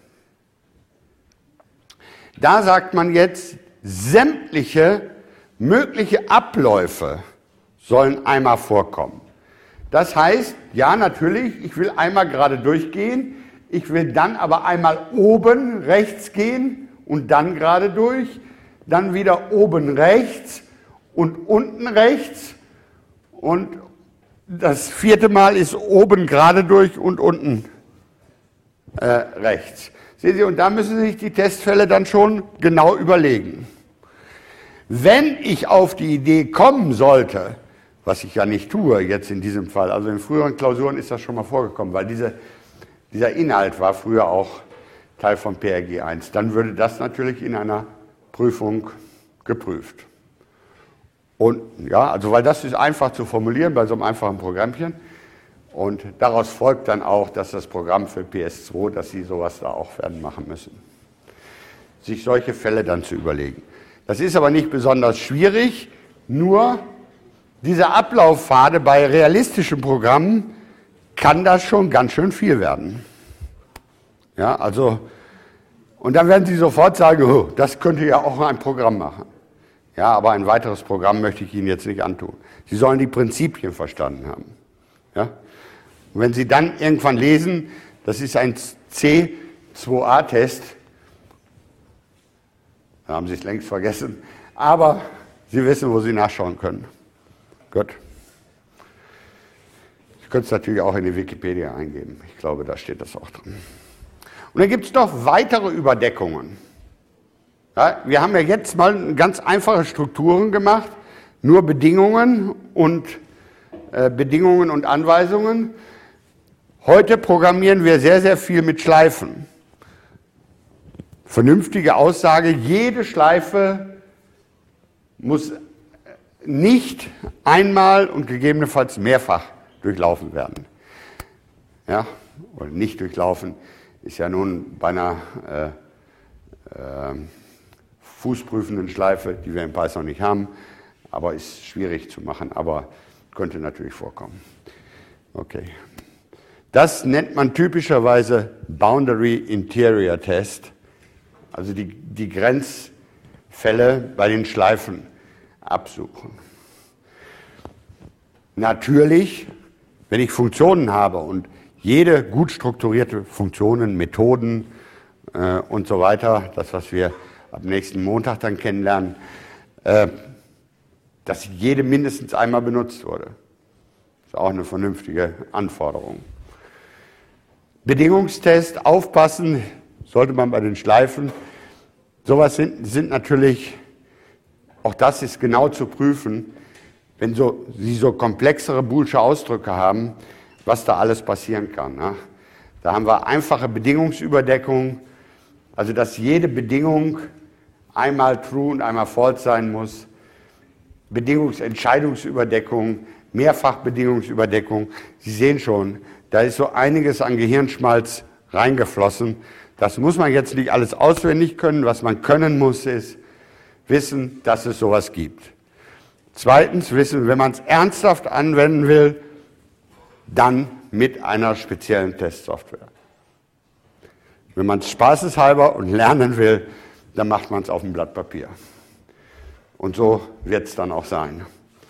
Da sagt man jetzt, sämtliche mögliche Abläufe sollen einmal vorkommen. Das heißt, ja natürlich, ich will einmal gerade durchgehen, ich will dann aber einmal oben rechts gehen und dann gerade durch, dann wieder oben rechts und unten rechts und das vierte Mal ist oben gerade durch und unten äh, rechts. Sehen Sie, und da müssen Sie sich die Testfälle dann schon genau überlegen. Wenn ich auf die Idee kommen sollte, was ich ja nicht tue jetzt in diesem Fall, also in früheren Klausuren ist das schon mal vorgekommen, weil diese, dieser Inhalt war früher auch Teil von P R G eins, dann würde das natürlich in einer Prüfung geprüft. Und ja, also weil das ist einfach zu formulieren bei so einem einfachen Programmchen. Und daraus folgt dann auch, dass das Programm für P S zwei, dass Sie sowas da auch werden machen müssen. Sich solche Fälle dann zu überlegen. Das ist aber nicht besonders schwierig, nur diese Ablaufpfade bei realistischen Programmen kann das schon ganz schön viel werden. Ja, also, und dann werden Sie sofort sagen, oh, das könnte ja auch ein Programm machen. Ja, aber ein weiteres Programm möchte ich Ihnen jetzt nicht antun. Sie sollen die Prinzipien verstanden haben. Ja? Und wenn Sie dann irgendwann lesen, das ist ein C zwei A Test, dann haben Sie es längst vergessen, aber Sie wissen, wo Sie nachschauen können. Gut. Sie können es natürlich auch in die Wikipedia eingeben. Ich glaube, da steht das auch drin. Und dann gibt es noch weitere Überdeckungen. Ja, wir haben ja jetzt mal ganz einfache Strukturen gemacht, nur Bedingungen und äh, Bedingungen und Anweisungen. Heute programmieren wir sehr, sehr viel mit Schleifen. Vernünftige Aussage, jede Schleife muss nicht einmal und gegebenenfalls mehrfach durchlaufen werden. Ja, oder nicht durchlaufen ist ja nun bei einer äh, äh, fußprüfenden Schleife, die wir in Python nicht haben, aber ist schwierig zu machen, aber könnte natürlich vorkommen. Okay. Das nennt man typischerweise Boundary Interior Test, also die, die Grenzfälle bei den Schleifen absuchen. Natürlich, wenn ich Funktionen habe und jede gut strukturierte Funktionen, Methoden äh, und so weiter, das, was wir ab nächsten Montag dann kennenlernen, äh, dass jede mindestens einmal benutzt wurde. Das ist auch eine vernünftige Anforderung. Bedingungstest, aufpassen, sollte man bei den Schleifen. Sowas sind, sind natürlich, auch das ist genau zu prüfen, wenn so, Sie so komplexere boolsche Ausdrücke haben, was da alles passieren kann. Ne? Da haben wir einfache Bedingungsüberdeckung, also dass jede Bedingung einmal true und einmal false sein muss. Bedingungsentscheidungsüberdeckung, Mehrfachbedingungsüberdeckung. Sie sehen schon, da ist so einiges an Gehirnschmalz reingeflossen. Das muss man jetzt nicht alles auswendig können. Was man können muss, ist wissen, dass es sowas gibt. Zweitens wissen, wenn man es ernsthaft anwenden will, dann mit einer speziellen Testsoftware. Wenn man es spaßeshalber und lernen will, dann macht man es auf dem Blatt Papier. Und so wird es dann auch sein.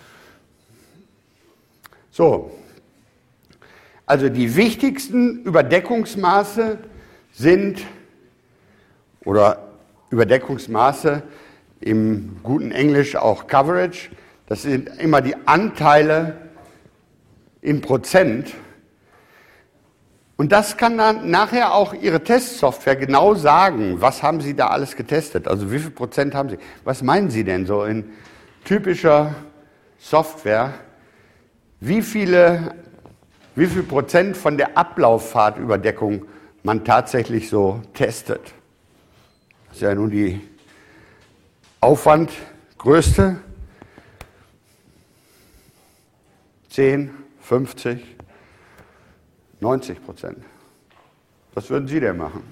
So, also die wichtigsten Überdeckungsmaße sind, oder Überdeckungsmaße im guten Englisch auch Coverage, das sind immer die Anteile in Prozent. Und das kann dann nachher auch Ihre Testsoftware genau sagen, was haben Sie da alles getestet, also wie viel Prozent haben Sie. Was meinen Sie denn so in typischer Software, wie viele, wie viel Prozent von der Ablauffahrtüberdeckung man tatsächlich so testet? Das ist ja nun die Aufwandgrößte. zehn, fünfzig, neunzig Prozent. Was würden Sie denn machen?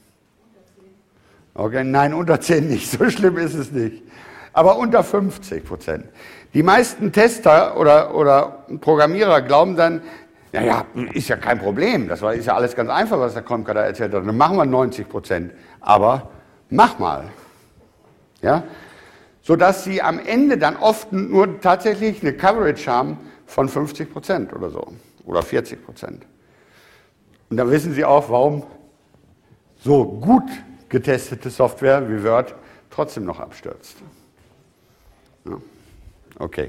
Okay, nein, unter zehn nicht, so schlimm ist es nicht. Aber unter fünfzig Prozent. Die meisten Tester oder, oder Programmierer glauben dann, naja, ist ja kein Problem, das war, ist ja alles ganz einfach, was der Kromka da erzählt hat, dann machen wir neunzig Prozent. Aber mach mal. Ja? Sodass Sie am Ende dann oft nur tatsächlich eine Coverage haben von fünfzig Prozent oder so, oder vierzig Prozent. Und dann wissen Sie auch, warum so gut getestete Software wie Word trotzdem noch abstürzt. Ja. Okay.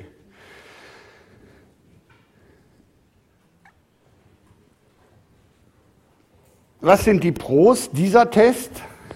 Was sind die Pros dieser Test?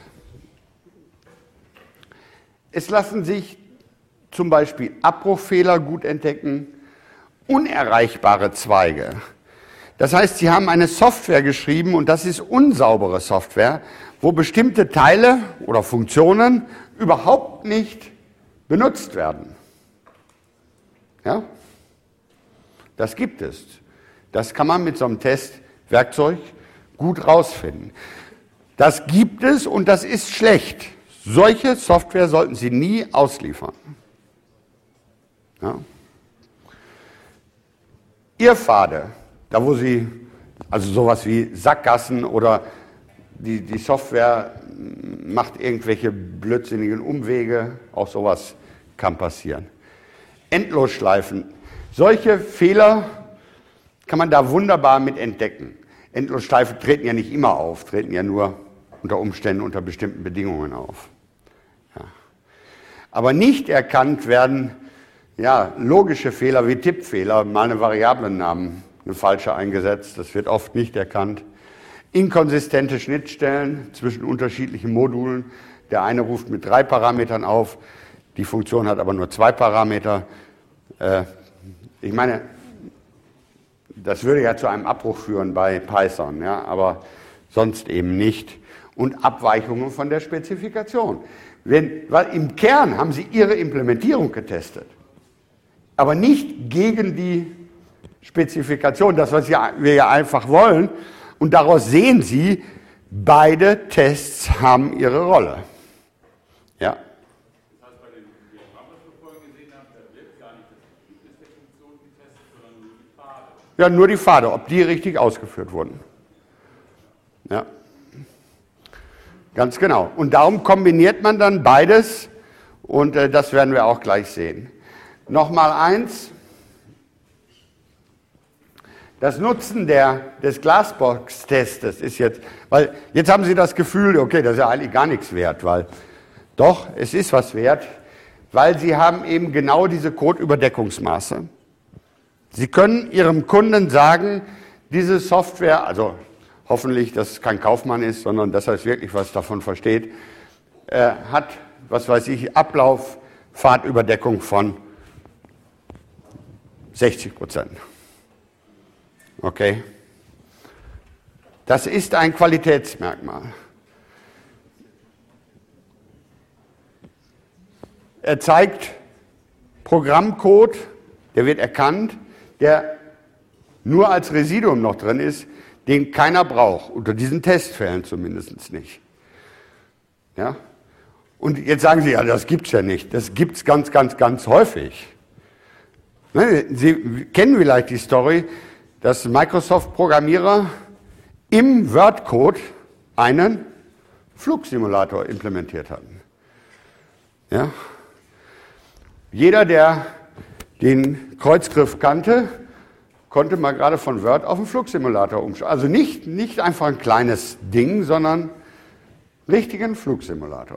Es lassen sich zum Beispiel Abbruchfehler gut entdecken, unerreichbare Zweige. Das heißt, Sie haben eine Software geschrieben und das ist unsaubere Software, wo bestimmte Teile oder Funktionen überhaupt nicht benutzt werden. Ja? Das gibt es. Das kann man mit so einem Testwerkzeug gut rausfinden. Das gibt es und das ist schlecht. Solche Software sollten Sie nie ausliefern. Ja? Irrpfade, da wo Sie, also sowas wie Sackgassen oder die, die Software macht irgendwelche blödsinnigen Umwege, auch sowas kann passieren. Endlosschleifen, solche Fehler kann man da wunderbar mit entdecken. Endlosschleifen treten ja nicht immer auf, treten ja nur unter Umständen unter bestimmten Bedingungen auf. Ja. Aber nicht erkannt werden ja, logische Fehler wie Tippfehler, mal eine Variablennamen, eine falsche eingesetzt, das wird oft nicht erkannt. Inkonsistente Schnittstellen zwischen unterschiedlichen Modulen. Der eine ruft mit drei Parametern auf, die Funktion hat aber nur zwei Parameter. Äh, ich meine, das würde ja zu einem Abbruch führen bei Python, ja, aber sonst eben nicht. Und Abweichungen von der Spezifikation. Wenn, weil im Kern haben Sie Ihre Implementierung getestet, aber nicht gegen die Spezifikation, das, was wir ja einfach wollen. Und daraus sehen Sie, beide Tests haben ihre Rolle. Ja. Das heißt, bei den Diagrammen, was wir vorhin gesehen haben, da wird gar nicht das Ergebnis der Funktion getestet, sondern nur die Pfade. Ja, nur die Pfade, ob die richtig ausgeführt wurden. Ja. Ganz genau. Und darum kombiniert man dann beides und äh, das werden wir auch gleich sehen. Nochmal eins. Das Nutzen der, des Glassbox-Testes ist jetzt, weil jetzt haben Sie das Gefühl, okay, das ist ja eigentlich gar nichts wert, weil doch, es ist was wert, weil Sie haben eben genau diese Codeüberdeckungsmaße. Sie können Ihrem Kunden sagen, diese Software, also hoffentlich, dass es kein Kaufmann ist, sondern dass er wirklich was davon versteht, äh, hat, was weiß ich, Ablauffahrtüberdeckung von sechzig Prozent. Okay? Das ist ein Qualitätsmerkmal. Er zeigt Programmcode, der wird erkannt, der nur als Residuum noch drin ist, den keiner braucht, unter diesen Testfällen zumindest nicht. Ja? Und jetzt sagen Sie, ja, das gibt es ja nicht. Das gibt es ganz, ganz, ganz häufig. Sie kennen vielleicht die Story, dass Microsoft-Programmierer im Word-Code einen Flugsimulator implementiert hatten. Ja? Jeder, der den Kreuzgriff kannte, konnte mal gerade von Word auf einen Flugsimulator umstellen. Also nicht, nicht einfach ein kleines Ding, sondern richtigen Flugsimulator.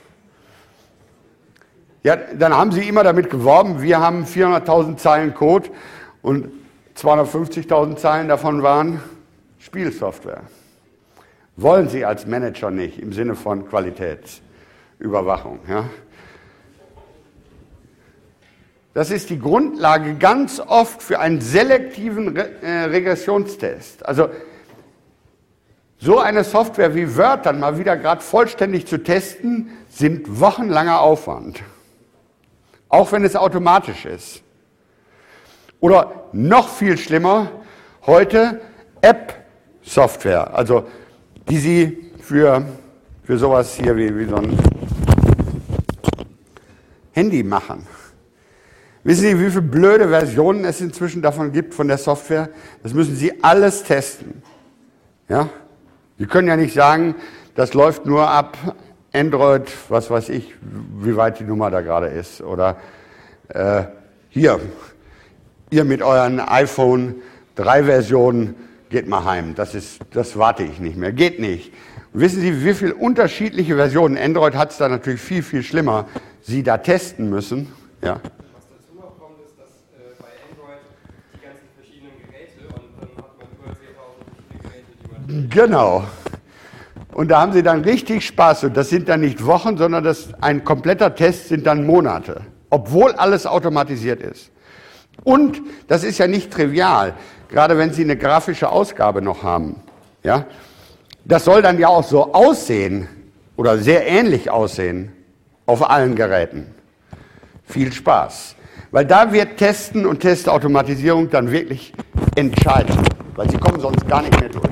Ja, dann haben sie immer damit geworben, wir haben vierhunderttausend Zeilen Code und zweihundertfünfzigtausend Zeilen davon waren Spielsoftware. Wollen Sie als Manager nicht, im Sinne von Qualitätsüberwachung. Ja? Das ist die Grundlage ganz oft für einen selektiven Re äh, Regressionstest. Also so eine Software wie Word dann mal wieder gerade vollständig zu testen, sind wochenlanger Aufwand. Auch wenn es automatisch ist. Oder noch viel schlimmer, heute App-Software, also die Sie für, für sowas hier wie, wie so ein Handy machen. Wissen Sie, wie viele blöde Versionen es inzwischen davon gibt, von der Software? Das müssen Sie alles testen. Ja? Sie können ja nicht sagen, das läuft nur ab Android, was weiß ich, wie weit die Nummer da gerade ist. Oder äh, hier, ihr mit euren iPhone drei Versionen, geht mal heim. Das ist, das warte ich nicht mehr. Geht nicht. Und wissen Sie, wie viele unterschiedliche Versionen, Android hat es da natürlich viel, viel schlimmer, Sie da testen müssen. Ja. Genau. Und da haben Sie dann richtig Spaß. Und das sind dann nicht Wochen, sondern das, ein kompletter Test sind dann Monate. Obwohl alles automatisiert ist. Und das ist ja nicht trivial, gerade wenn Sie eine grafische Ausgabe noch haben. Ja? Das soll dann ja auch so aussehen oder sehr ähnlich aussehen auf allen Geräten. Viel Spaß. Weil da wird Testen und Testautomatisierung dann wirklich entscheidend. Weil Sie kommen sonst gar nicht mehr durch.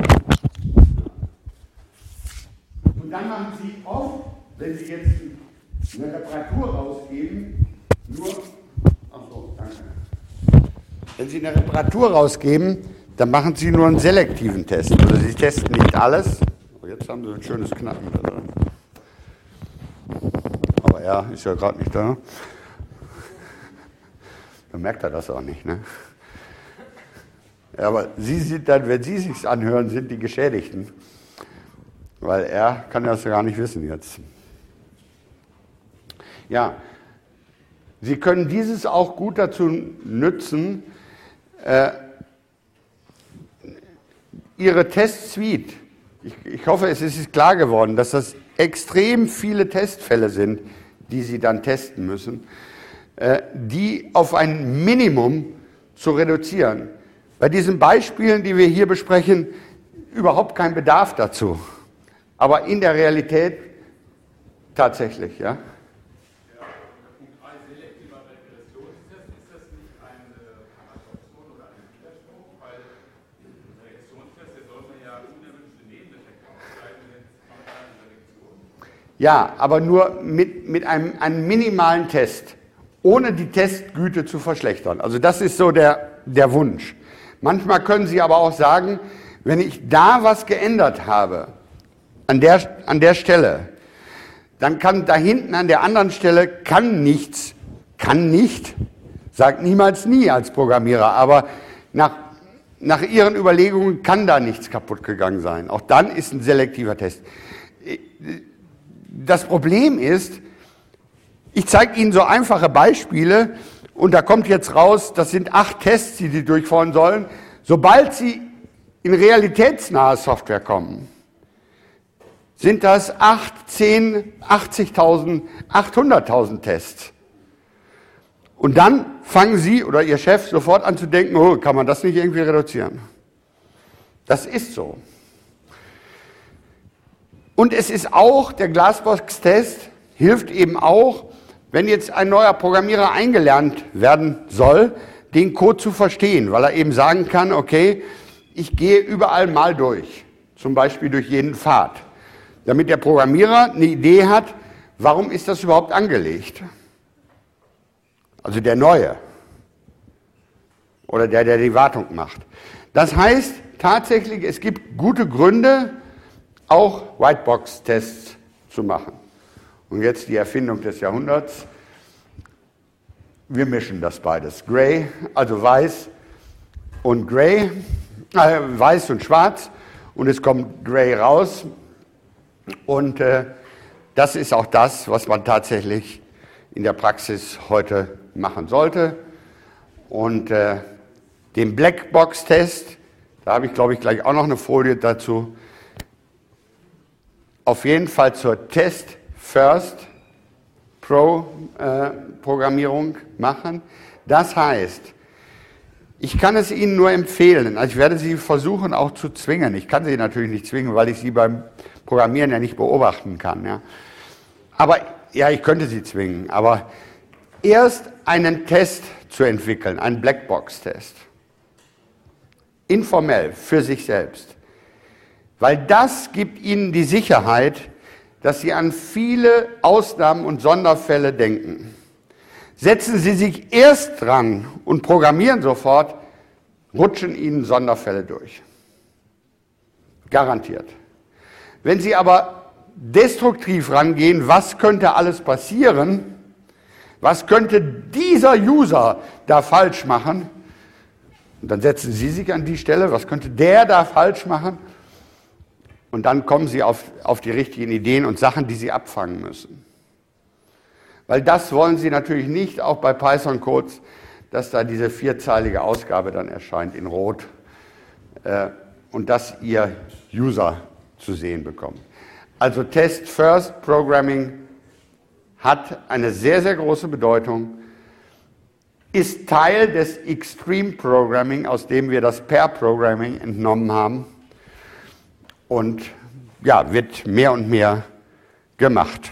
Und dann machen Sie oft, wenn Sie jetzt eine Reparatur rausgeben, nur, ach so, danke. Wenn Sie eine Reparatur rausgeben, dann machen Sie nur einen selektiven Test. Also Sie testen nicht alles. Oh, jetzt haben Sie ein schönes Knacken da drin. Aber er ist ja gerade nicht da. Dann merkt er das auch nicht, ne? Ja, aber Sie sind dann, wenn Sie sich anhören, sind die Geschädigten. Weil er kann das ja gar nicht wissen jetzt. Ja, Sie können dieses auch gut dazu nützen, äh, Ihre Testsuite, ich, ich hoffe, es ist klar geworden, dass das extrem viele Testfälle sind, die Sie dann testen müssen, äh, die auf ein Minimum zu reduzieren. Bei diesen Beispielen, die wir hier besprechen, überhaupt kein Bedarf dazu. Aber in der Realität tatsächlich, ja. Ja, aber nur mit, mit einem, einem minimalen Test, ohne die Testgüte zu verschlechtern. Also das ist so der, der Wunsch. Manchmal können Sie aber auch sagen, wenn ich da was geändert habe, an der, an der Stelle, dann kann da hinten an der anderen Stelle, kann nichts, kann nicht, sagt niemals nie als Programmierer, aber nach, nach Ihren Überlegungen kann da nichts kaputt gegangen sein. Auch dann ist ein selektiver Test. Das Problem ist, ich zeige Ihnen so einfache Beispiele und da kommt jetzt raus, das sind acht Tests, die Sie durchführen sollen. Sobald Sie in realitätsnahe Software kommen, sind das acht, zehn, achtzigtausend, achthunderttausend Tests. Und dann fangen Sie oder Ihr Chef sofort an zu denken, oh, kann man das nicht irgendwie reduzieren? Das ist so. Und es ist auch, der Glassbox-Test hilft eben auch, wenn jetzt ein neuer Programmierer eingelernt werden soll, den Code zu verstehen, weil er eben sagen kann, okay, ich gehe überall mal durch, zum Beispiel durch jeden Pfad, damit der Programmierer eine Idee hat, warum ist das überhaupt angelegt? Also der Neue oder der, der die Wartung macht. Das heißt tatsächlich, es gibt gute Gründe, auch Whitebox-Tests zu machen. Und jetzt die Erfindung des Jahrhunderts. Wir mischen das beides. Gray, also weiß und Gray, äh, weiß und schwarz. Und es kommt Gray raus. Und äh, das ist auch das, was man tatsächlich in der Praxis heute machen sollte. Und äh, den Blackbox-Test, Da habe ich, glaube ich, gleich auch noch eine Folie dazu. Auf jeden Fall zur Test First Pro äh, Programmierung machen. Das heißt, ich kann es Ihnen nur empfehlen, also ich werde Sie versuchen auch zu zwingen. Ich kann Sie natürlich nicht zwingen, weil ich Sie beim Programmieren ja nicht beobachten kann. Ja. Aber, ja, ich könnte Sie zwingen, aber erst einen Test zu entwickeln, einen Blackbox-Test, informell, für sich selbst, weil das gibt Ihnen die Sicherheit, dass Sie an viele Ausnahmen und Sonderfälle denken. Setzen Sie sich erst dran und programmieren sofort, rutschen Ihnen Sonderfälle durch. Garantiert. Wenn Sie aber destruktiv rangehen, was könnte alles passieren, was könnte dieser User da falsch machen, und dann setzen Sie sich an die Stelle, was könnte der da falsch machen, und dann kommen Sie auf, auf die richtigen Ideen und Sachen, die Sie abfangen müssen. Weil das wollen Sie natürlich nicht, auch bei Python-Codes, dass da diese vierzeilige Ausgabe dann erscheint in Rot äh, und dass Ihr User zu sehen bekommt. Also Test First Programming hat eine sehr, sehr große Bedeutung, ist Teil des Extreme Programming, aus dem wir das Pair Programming entnommen haben und ja, wird mehr und mehr gemacht.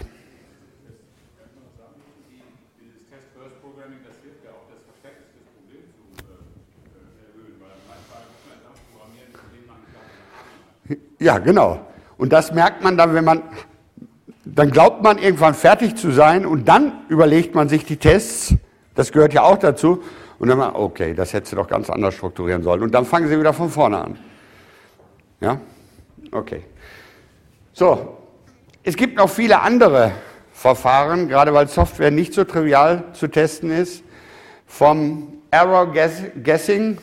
Ja, genau. Und das merkt man dann, wenn man, dann glaubt man irgendwann fertig zu sein und dann überlegt man sich die Tests, das gehört ja auch dazu, und dann man, okay, das hättest du doch ganz anders strukturieren sollen. Und dann fangen sie wieder von vorne an. Ja? Okay. So, es gibt noch viele andere Verfahren, gerade weil Software nicht so trivial zu testen ist, vom Error Guessing,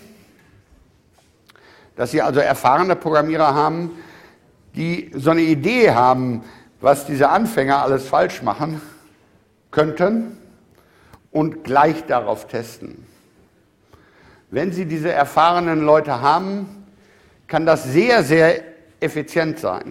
dass Sie also erfahrene Programmierer haben, die so eine Idee haben, was diese Anfänger alles falsch machen könnten und gleich darauf testen. Wenn Sie diese erfahrenen Leute haben, kann das sehr, sehr effizient sein.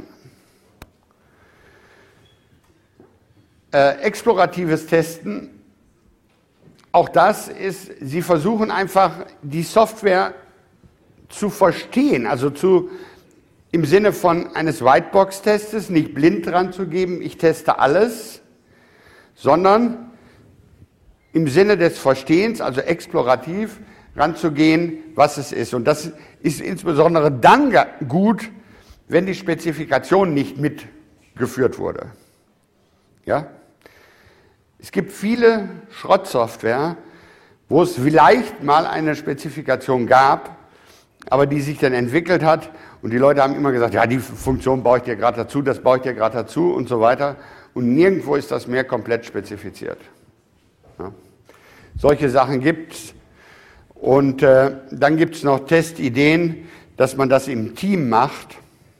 Äh, exploratives Testen, auch das ist, Sie versuchen einfach die Software zu verstehen, also zu im Sinne von eines Whitebox-Testes, nicht blind dran zu geben, ich teste alles, sondern im Sinne des Verstehens, also explorativ, ranzugehen, was es ist. Und das ist insbesondere dann gut, wenn die Spezifikation nicht mitgeführt wurde. Ja? Es gibt viele Schrottsoftware, wo es vielleicht mal eine Spezifikation gab, aber die sich dann entwickelt hat und die Leute haben immer gesagt, ja, die Funktion baue ich dir gerade dazu, das baue ich dir gerade dazu und so weiter. Und nirgendwo ist das mehr komplett spezifiziert. Ja. Solche Sachen gibt es. Und äh, dann gibt es noch Testideen, dass man das im Team macht.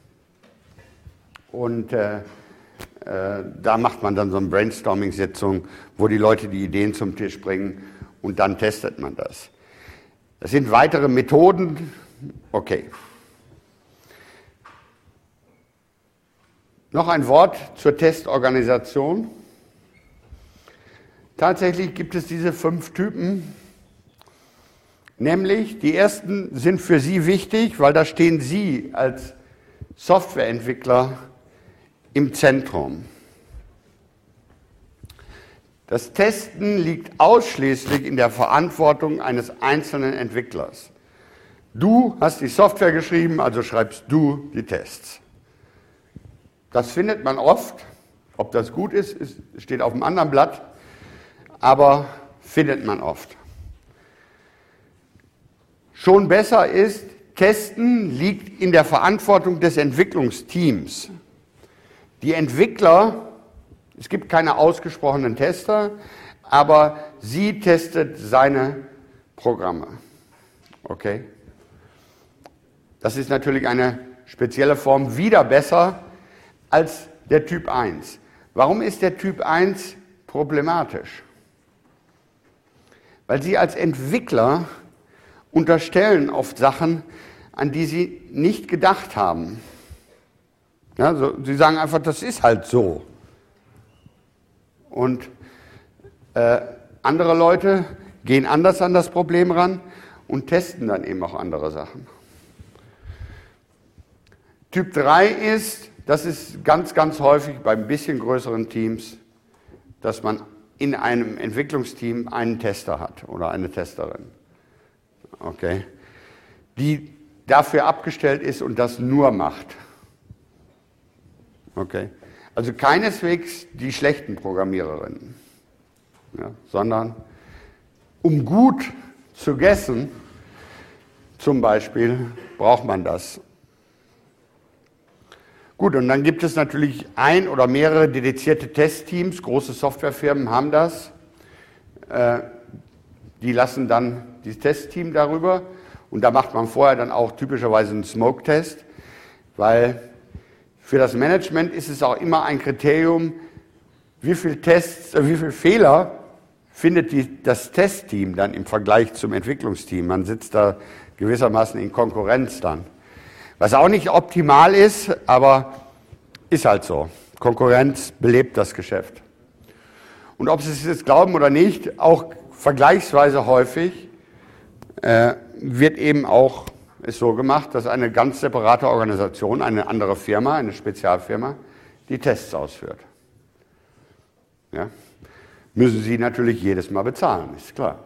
Und äh, äh, da macht man dann so eine Brainstorming-Sitzung, wo die Leute die Ideen zum Tisch bringen und dann testet man das. Das sind weitere Methoden. Okay. Noch ein Wort zur Testorganisation. Tatsächlich gibt es diese fünf Typen, nämlich die ersten sind für Sie wichtig, weil da stehen Sie als Softwareentwickler im Zentrum. Das Testen liegt ausschließlich in der Verantwortung eines einzelnen Entwicklers. Du hast die Software geschrieben, also schreibst du die Tests. Das findet man oft. Ob das gut ist, ist steht auf einem anderen Blatt, aber findet man oft. Schon besser ist, Testen liegt in der Verantwortung des Entwicklungsteams. Die Entwickler, es gibt keine ausgesprochenen Tester, aber sie testet seine Programme. Okay? Das ist natürlich eine spezielle Form, wieder besser als der Typ eins. Warum ist der Typ eins problematisch? Weil Sie als Entwickler unterstellen oft Sachen an die sie nicht gedacht haben. Ja, so, sie sagen einfach, das ist halt so. Und äh, andere Leute gehen anders an das Problem ran und testen dann eben auch andere Sachen. Typ drei ist, das ist ganz, ganz häufig bei ein bisschen größeren Teams, dass man in einem Entwicklungsteam einen Tester hat oder eine Testerin, okay, die dafür abgestellt ist und das nur macht. Okay. Also keineswegs die schlechten Programmiererinnen, ja, sondern um gut zu gessen, zum Beispiel, braucht man das. Gut, und dann gibt es natürlich ein oder mehrere dedizierte Testteams, große Softwarefirmen haben das. Äh, die lassen dann das Testteam darüber und da macht man vorher dann auch typischerweise einen Smoke-Test, weil für das Management ist es auch immer ein Kriterium, wie viele Tests, äh, wie viele Fehler findet die, das Testteam dann im Vergleich zum Entwicklungsteam. Man sitzt da gewissermaßen in Konkurrenz dann. Was auch nicht optimal ist, aber ist halt so. Konkurrenz belebt das Geschäft. Und ob Sie es jetzt glauben oder nicht, auch vergleichsweise häufig äh, wird eben auch ist so gemacht, dass eine ganz separate Organisation, eine andere Firma, eine Spezialfirma, die Tests ausführt. Ja? Müssen Sie natürlich jedes Mal bezahlen, ist klar.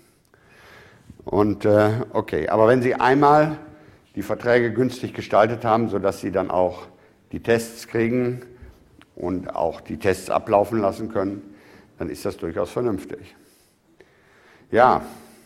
Und äh, okay, aber wenn Sie einmal die Verträge günstig gestaltet haben, sodass Sie dann auch die Tests kriegen und auch die Tests ablaufen lassen können, dann ist das durchaus vernünftig. Ja.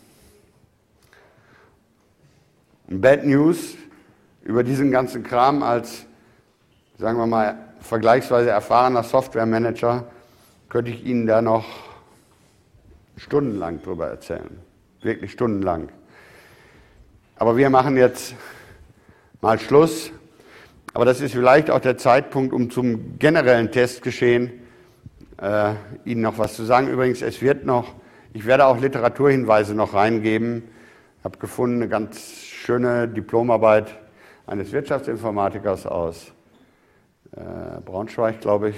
Bad News über diesen ganzen Kram als, sagen wir mal, vergleichsweise erfahrener Softwaremanager könnte ich Ihnen da noch stundenlang drüber erzählen. Wirklich stundenlang. Aber wir machen jetzt mal Schluss. Aber das ist vielleicht auch der Zeitpunkt, um zum generellen Testgeschehen äh, Ihnen noch was zu sagen. Übrigens, es wird noch, ich werde auch Literaturhinweise noch reingeben. Ich habe gefunden, eine ganz schöne Diplomarbeit eines Wirtschaftsinformatikers aus äh, Braunschweig, glaube ich,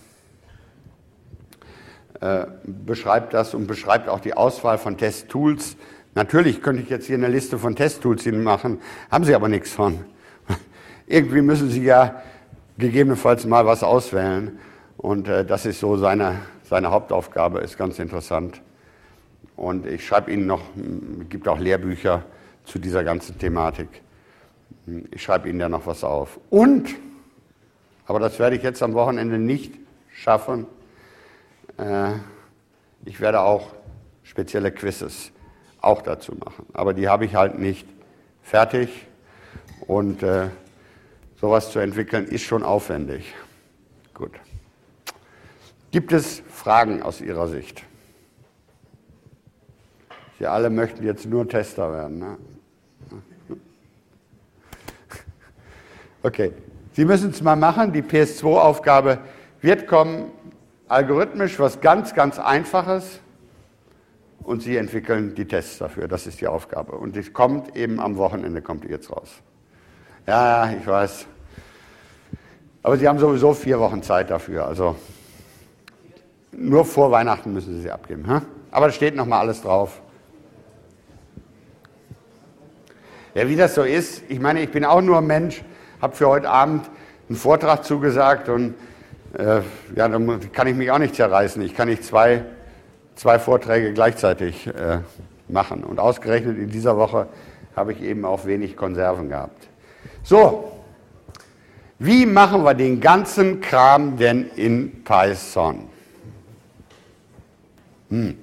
äh, beschreibt das und beschreibt auch die Auswahl von Testtools. Natürlich könnte ich jetzt hier eine Liste von Testtools Ihnen machen, haben Sie aber nichts von. Irgendwie müssen Sie ja gegebenenfalls mal was auswählen und äh, das ist so seine, seine Hauptaufgabe, ist ganz interessant. Und ich schreibe Ihnen noch, es gibt auch Lehrbücher zu dieser ganzen Thematik. Ich schreibe Ihnen da noch was auf. Und, aber das werde ich jetzt am Wochenende nicht schaffen, äh, ich werde auch spezielle Quizzes auch dazu machen. Aber die habe ich halt nicht fertig und äh, sowas zu entwickeln ist schon aufwendig. Gut. Gibt es Fragen aus Ihrer Sicht? Sie alle möchten jetzt nur Tester werden, ne? Okay, Sie müssen es mal machen. Die P S zwei Aufgabe wird kommen, algorithmisch was ganz, ganz Einfaches und Sie entwickeln die Tests dafür. Das ist die Aufgabe. Und es kommt eben am Wochenende, kommt die jetzt raus. Ja, ja, ich weiß. Aber Sie haben sowieso vier Wochen Zeit dafür. Also nur vor Weihnachten müssen Sie sie abgeben. Hm? Aber da steht nochmal alles drauf. Ja, wie das so ist, ich meine, ich bin auch nur ein Mensch, habe für heute Abend einen Vortrag zugesagt und äh, ja, da kann ich mich auch nicht zerreißen. Ich kann nicht zwei, zwei Vorträge gleichzeitig äh, machen. Und ausgerechnet in dieser Woche habe ich eben auch wenig Konserven gehabt. So, wie machen wir den ganzen Kram denn in Python? Hm.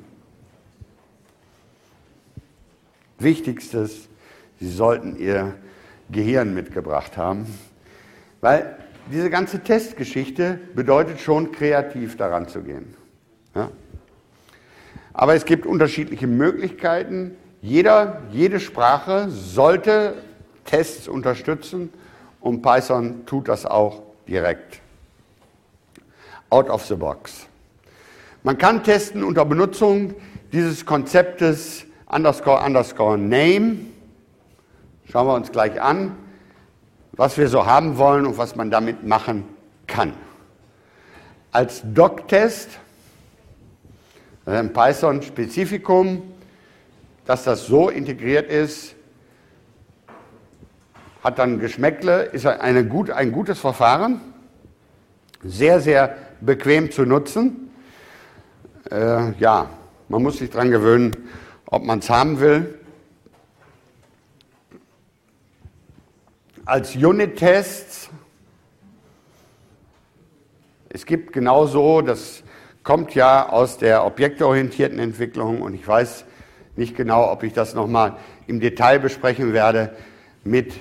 Wichtigstes, Sie sollten Ihr Gehirn mitgebracht haben, weil diese ganze Testgeschichte bedeutet schon, kreativ daran zu gehen. Ja? Aber es gibt unterschiedliche Möglichkeiten. Jeder, jede Sprache sollte Tests unterstützen und Python tut das auch direkt. Out of the box. Man kann testen unter Benutzung dieses Konzeptes underscore underscore name. Schauen wir uns gleich an, was wir so haben wollen und was man damit machen kann. Als Doc-Test, das ist ein Python-Spezifikum, dass das so integriert ist, hat dann Geschmäckle, ist eine gut, ein gutes Verfahren, sehr, sehr bequem zu nutzen. Äh, ja, man muss sich daran gewöhnen, ob man es haben will. Als Unit-Tests, es gibt genauso, das kommt ja aus der objektorientierten Entwicklung und ich weiß nicht genau, ob ich das nochmal im Detail besprechen werde mit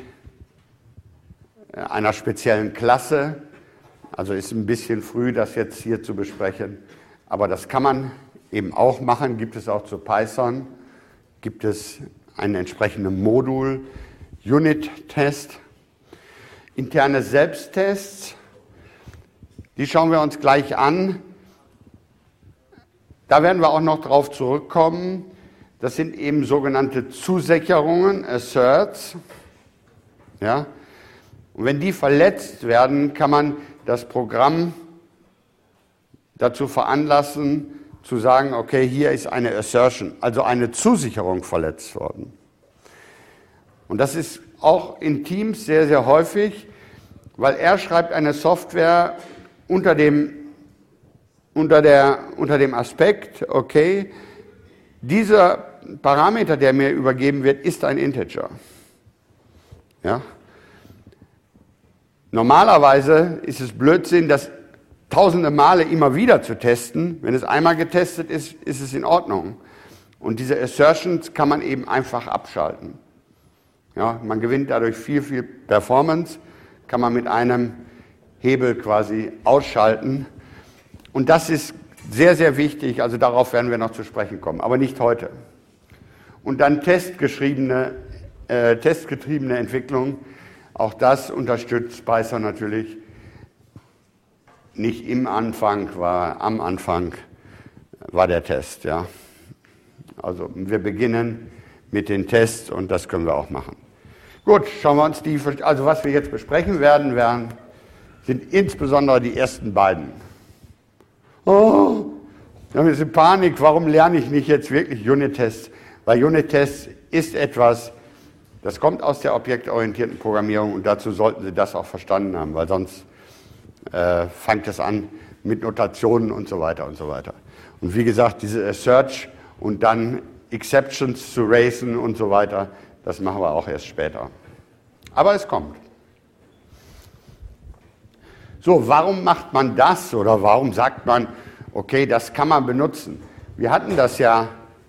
einer speziellen Klasse. Also ist ein bisschen früh, das jetzt hier zu besprechen, aber das kann man eben auch machen, gibt es auch zu Python, gibt es einen entsprechenden Modul, Unit-Test, interne Selbsttests, die schauen wir uns gleich an. Da werden wir auch noch drauf zurückkommen. Das sind eben sogenannte Zusicherungen, Asserts. Ja? Und wenn die verletzt werden, kann man das Programm dazu veranlassen, zu sagen, okay, hier ist eine Assertion, also eine Zusicherung verletzt worden. Und das ist auch in Teams sehr, sehr häufig, weil er schreibt eine Software unter dem, unter der, unter dem Aspekt, okay, dieser Parameter, der mir übergeben wird, ist ein Integer. Ja? Normalerweise ist es Blödsinn, das tausende Male immer wieder zu testen. Wenn es einmal getestet ist, ist es in Ordnung. Und diese Assertions kann man eben einfach abschalten. Ja, man gewinnt dadurch viel, viel Performance, kann man mit einem Hebel quasi ausschalten. Und das ist sehr, sehr wichtig, also darauf werden wir noch zu sprechen kommen, aber nicht heute. Und dann testgeschriebene, äh, testgetriebene Entwicklung, auch das unterstützt Python natürlich. Nicht im Anfang, war am Anfang war der Test. Ja. Also wir beginnen mit den Tests und das können wir auch machen. Gut, schauen wir uns die, also was wir jetzt besprechen werden, werden sind insbesondere die ersten beiden. Oh, wir haben jetzt in Panik, warum lerne ich nicht jetzt wirklich Unit-Tests? Weil Unit-Tests ist etwas, das kommt aus der objektorientierten Programmierung und dazu sollten Sie das auch verstanden haben, weil sonst äh, fängt es an mit Notationen und so weiter und so weiter. Und wie gesagt, diese Search und dann Exceptions zu racen und so weiter, das machen wir auch erst später. Aber es kommt. So, warum macht man das oder warum sagt man, okay, das kann man benutzen? Wir hatten das ja,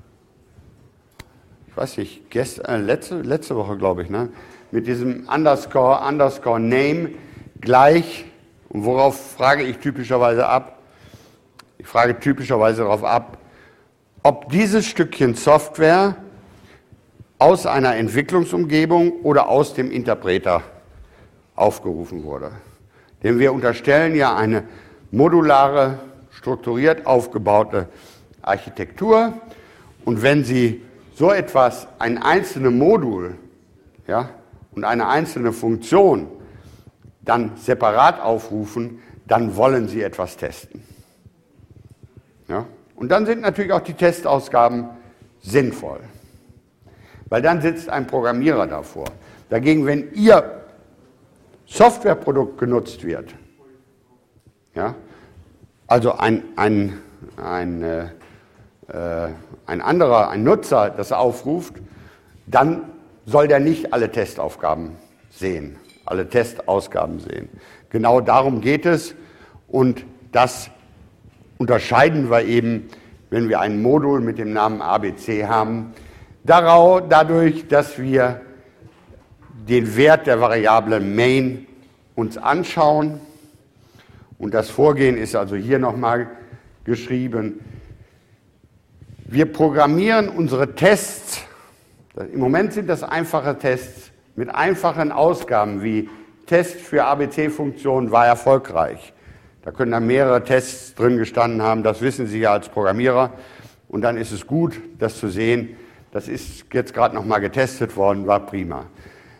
ich weiß nicht, gestern, letzte, letzte Woche glaube ich, ne? Mit diesem Underscore, Underscore Name gleich. Und worauf frage ich typischerweise ab? Ich frage typischerweise darauf ab, ob dieses Stückchen Software aus einer Entwicklungsumgebung oder aus dem Interpreter aufgerufen wurde. Denn wir unterstellen ja eine modulare, strukturiert aufgebaute Architektur. Und wenn Sie so etwas, ein einzelnes Modul, ja, und eine einzelne Funktion dann separat aufrufen, dann wollen Sie etwas testen. Ja? Und dann sind natürlich auch die Testausgaben sinnvoll, weil dann sitzt ein Programmierer davor. Dagegen, wenn Ihr Softwareprodukt genutzt wird, ja, also ein, ein, ein, äh, ein anderer, ein Nutzer das aufruft, dann soll der nicht alle Testaufgaben sehen, alle Testausgaben sehen. Genau darum geht es und das unterscheiden wir eben, wenn wir ein Modul mit dem Namen A B C haben, dadurch, dass wir den Wert der Variable Main uns anschauen. Und das Vorgehen ist also hier nochmal geschrieben. Wir programmieren unsere Tests, im Moment sind das einfache Tests, mit einfachen Ausgaben wie Test für A B C-Funktionen war erfolgreich. Da können dann mehrere Tests drin gestanden haben, das wissen Sie ja als Programmierer. Und dann ist es gut, das zu sehen. Das ist jetzt gerade nochmal getestet worden, war prima.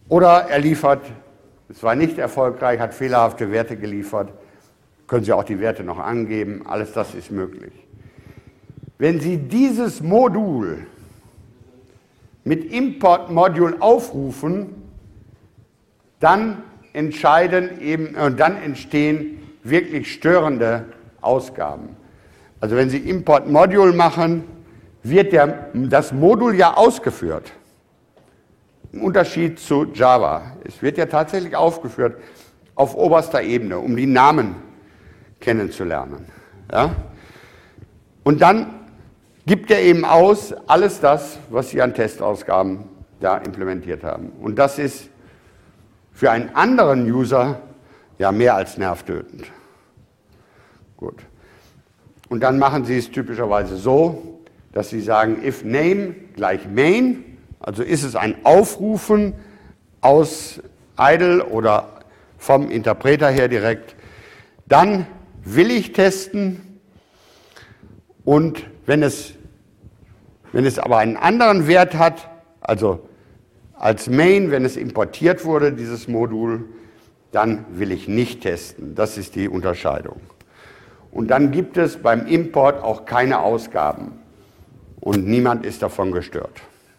Oder er liefert, es war nicht erfolgreich, hat fehlerhafte Werte geliefert, können Sie auch die Werte noch angeben, alles das ist möglich. Wenn Sie dieses Modul mit Import Module aufrufen, dann entscheiden eben, äh, dann entstehen wirklich störende Ausgaben. Also wenn Sie Import Module machen, wird der, das Modul ja ausgeführt. Im Unterschied zu Java. Es wird ja tatsächlich aufgeführt auf oberster Ebene, um die Namen kennenzulernen. Ja? Und dann gibt er eben aus alles das, was Sie an Testausgaben da implementiert haben. Und das ist für einen anderen User ja mehr als nervtötend. Gut. Und dann machen Sie es typischerweise so, dass Sie sagen, if name gleich main, also ist es ein Aufrufen aus idle oder vom Interpreter her direkt, dann will ich testen und wenn es, wenn es aber einen anderen Wert hat, also als main, wenn es importiert wurde, dieses Modul, dann will ich nicht testen. Das ist die Unterscheidung. Und dann gibt es beim Import auch keine Ausgaben und niemand ist davon gestört.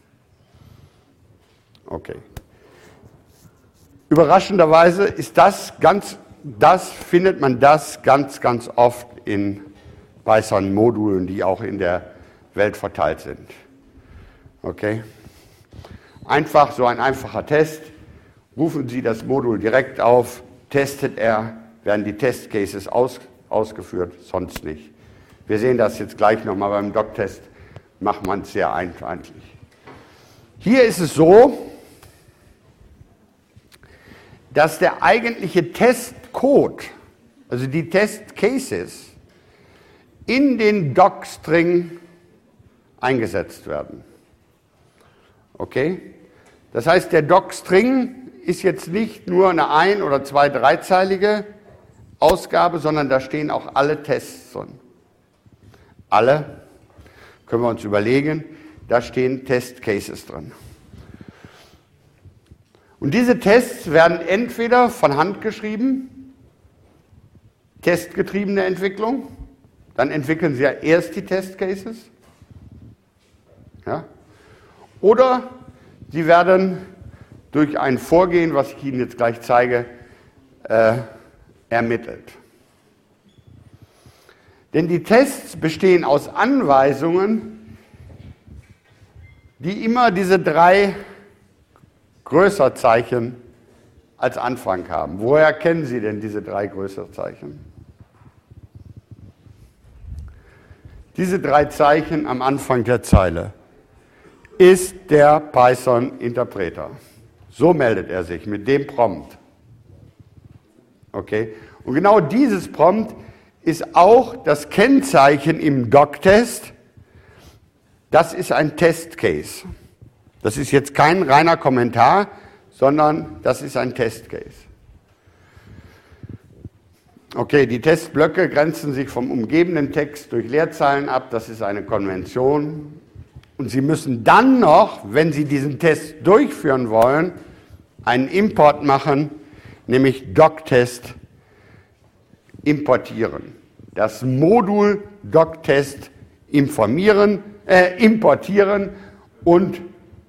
Okay. Überraschenderweise ist das ganz, das findet man das ganz, ganz oft in Python-Modulen, die auch in der Welt verteilt sind. Okay. Einfach so ein einfacher Test. Rufen Sie das Modul direkt auf, testet er, werden die Testcases aus, ausgeführt, sonst nicht. Wir sehen das jetzt gleich nochmal beim Doc-Test, macht man es sehr einfach. Hier ist es so, dass der eigentliche Testcode, also die Testcases, in den Doc-String eingesetzt werden. Okay? Das heißt, der Doc-String ist jetzt nicht nur eine ein- oder zwei-, dreizeilige Ausgabe, sondern da stehen auch alle Tests drin. Alle, können wir uns überlegen, da stehen Testcases drin. Und diese Tests werden entweder von Hand geschrieben, testgetriebene Entwicklung, dann entwickeln Sie ja erst die Testcases, ja, oder Sie werden durch ein Vorgehen, was ich Ihnen jetzt gleich zeige, äh, ermittelt. Denn die Tests bestehen aus Anweisungen, die immer diese drei Größerzeichen als Anfang haben. Woher kennen Sie denn diese drei Größerzeichen? Diese drei Zeichen am Anfang der Zeile ist der Python-Interpreter. So meldet er sich mit dem Prompt. Okay? Und genau dieses Prompt ist auch das Kennzeichen im Doc-Test. Das ist ein Testcase. Das ist jetzt kein reiner Kommentar, sondern das ist ein Testcase. Okay, die Testblöcke grenzen sich vom umgebenden Text durch Leerzeilen ab. Das ist eine Konvention. Und Sie müssen dann noch, wenn Sie diesen Test durchführen wollen, einen Import machen, nämlich Doc-Test importieren. Das Modul Doc-Test informieren, äh, importieren und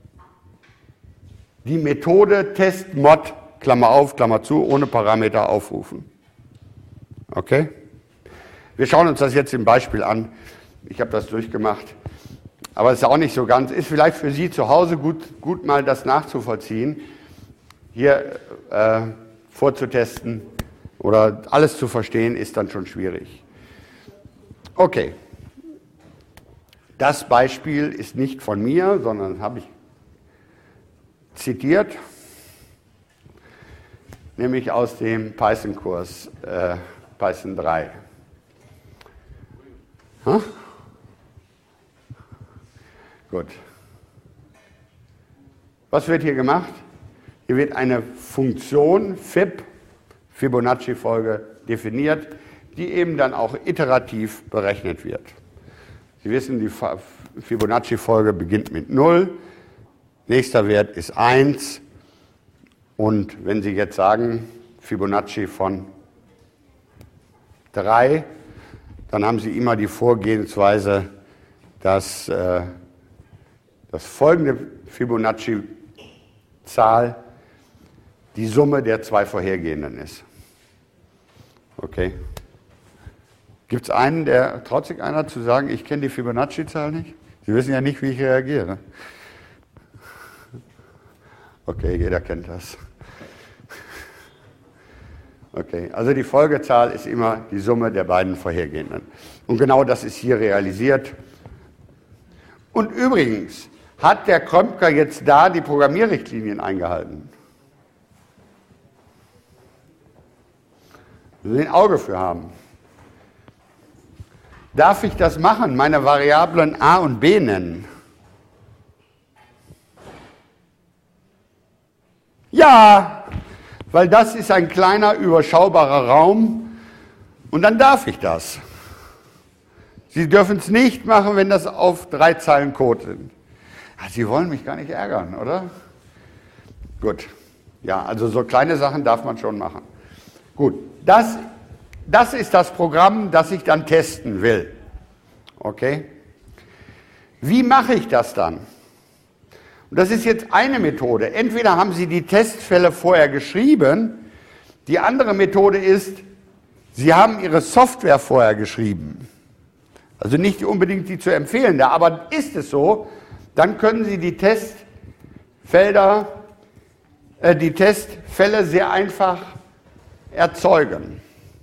die Methode testmod, Klammer auf, Klammer zu, ohne Parameter aufrufen. Okay? Wir schauen uns das jetzt im Beispiel an. Ich habe das durchgemacht. Aber es ist auch nicht so ganz, ist vielleicht für Sie zu Hause gut, gut mal das nachzuvollziehen, hier äh, vorzutesten oder alles zu verstehen, ist dann schon schwierig. Okay. Das Beispiel ist nicht von mir, sondern habe ich zitiert, nämlich aus dem Python-Kurs äh, Python drei. Huh? Gut. Was wird hier gemacht? Hier wird eine Funktion, F I B, Fibonacci-Folge, definiert, die eben dann auch iterativ berechnet wird. Sie wissen, die Fibonacci-Folge beginnt mit null, nächster Wert ist eins Und wenn Sie jetzt sagen, Fibonacci von drei, dann haben Sie immer die Vorgehensweise, dass äh, das folgende Fibonacci-Zahl die Summe der zwei vorhergehenden ist. Okay. Gibt es einen, der traut sich einer zu sagen, ich kenne die Fibonacci-Zahl nicht? Sie wissen ja nicht, wie ich reagiere. Okay, jeder kennt das. Okay, also die Folgezahl ist immer die Summe der beiden vorhergehenden. Und genau das ist hier realisiert. Und übrigens, hat der Krömker jetzt da die Programmierrichtlinien eingehalten? Wir müssen ein Auge für haben. Darf ich das machen, meine Variablen a und b nennen? Ja, weil das ist ein kleiner, überschaubarer Raum und dann darf ich das. Sie dürfen es nicht machen, wenn das auf drei Zeilen Code sind. Sie wollen mich gar nicht ärgern, oder? Gut. Ja, also so kleine Sachen darf man schon machen. Gut, das, das ist das Programm, das ich dann testen will. Okay? Wie mache ich das dann? Und das ist jetzt eine Methode. Entweder haben Sie die Testfälle vorher geschrieben, die andere Methode ist, Sie haben Ihre Software vorher geschrieben. Also nicht unbedingt die zu empfehlende, aber ist es so, dann können Sie die Testfelder, äh, die Testfälle sehr einfach erzeugen.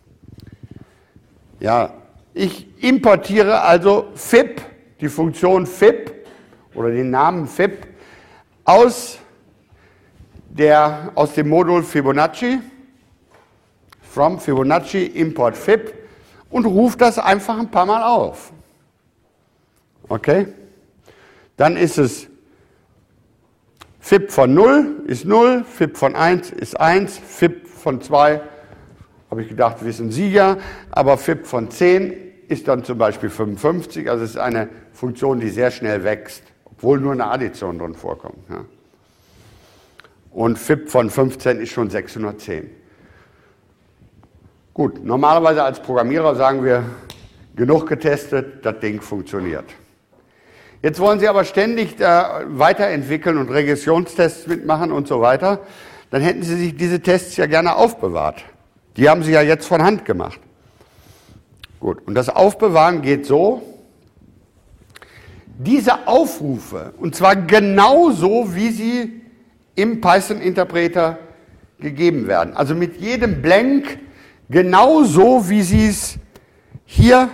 Ja, ich importiere also fib, die Funktion fib oder den Namen fib aus, der, aus dem Modul Fibonacci, from Fibonacci import fib und rufe das einfach ein paar Mal auf. Okay? Dann ist es fib von null ist null, fib von eins ist eins, fib von zwei, habe ich gedacht, wissen Sie ja, aber fib von zehn ist dann zum Beispiel fünfundfünfzig, also es ist eine Funktion, die sehr schnell wächst, obwohl nur eine Addition drin vorkommt. Ja. Und fib von fünfzehn ist schon sechshundertzehn. Gut, normalerweise als Programmierer sagen wir, genug getestet, das Ding funktioniert. Jetzt wollen Sie aber ständig da weiterentwickeln und Regressionstests mitmachen und so weiter. Dann hätten Sie sich diese Tests ja gerne aufbewahrt. Die haben Sie ja jetzt von Hand gemacht. Gut, und das Aufbewahren geht so. Diese Aufrufe, und zwar genauso, wie sie im Python-Interpreter gegeben werden. Also mit jedem Blank genauso, wie Sie es hier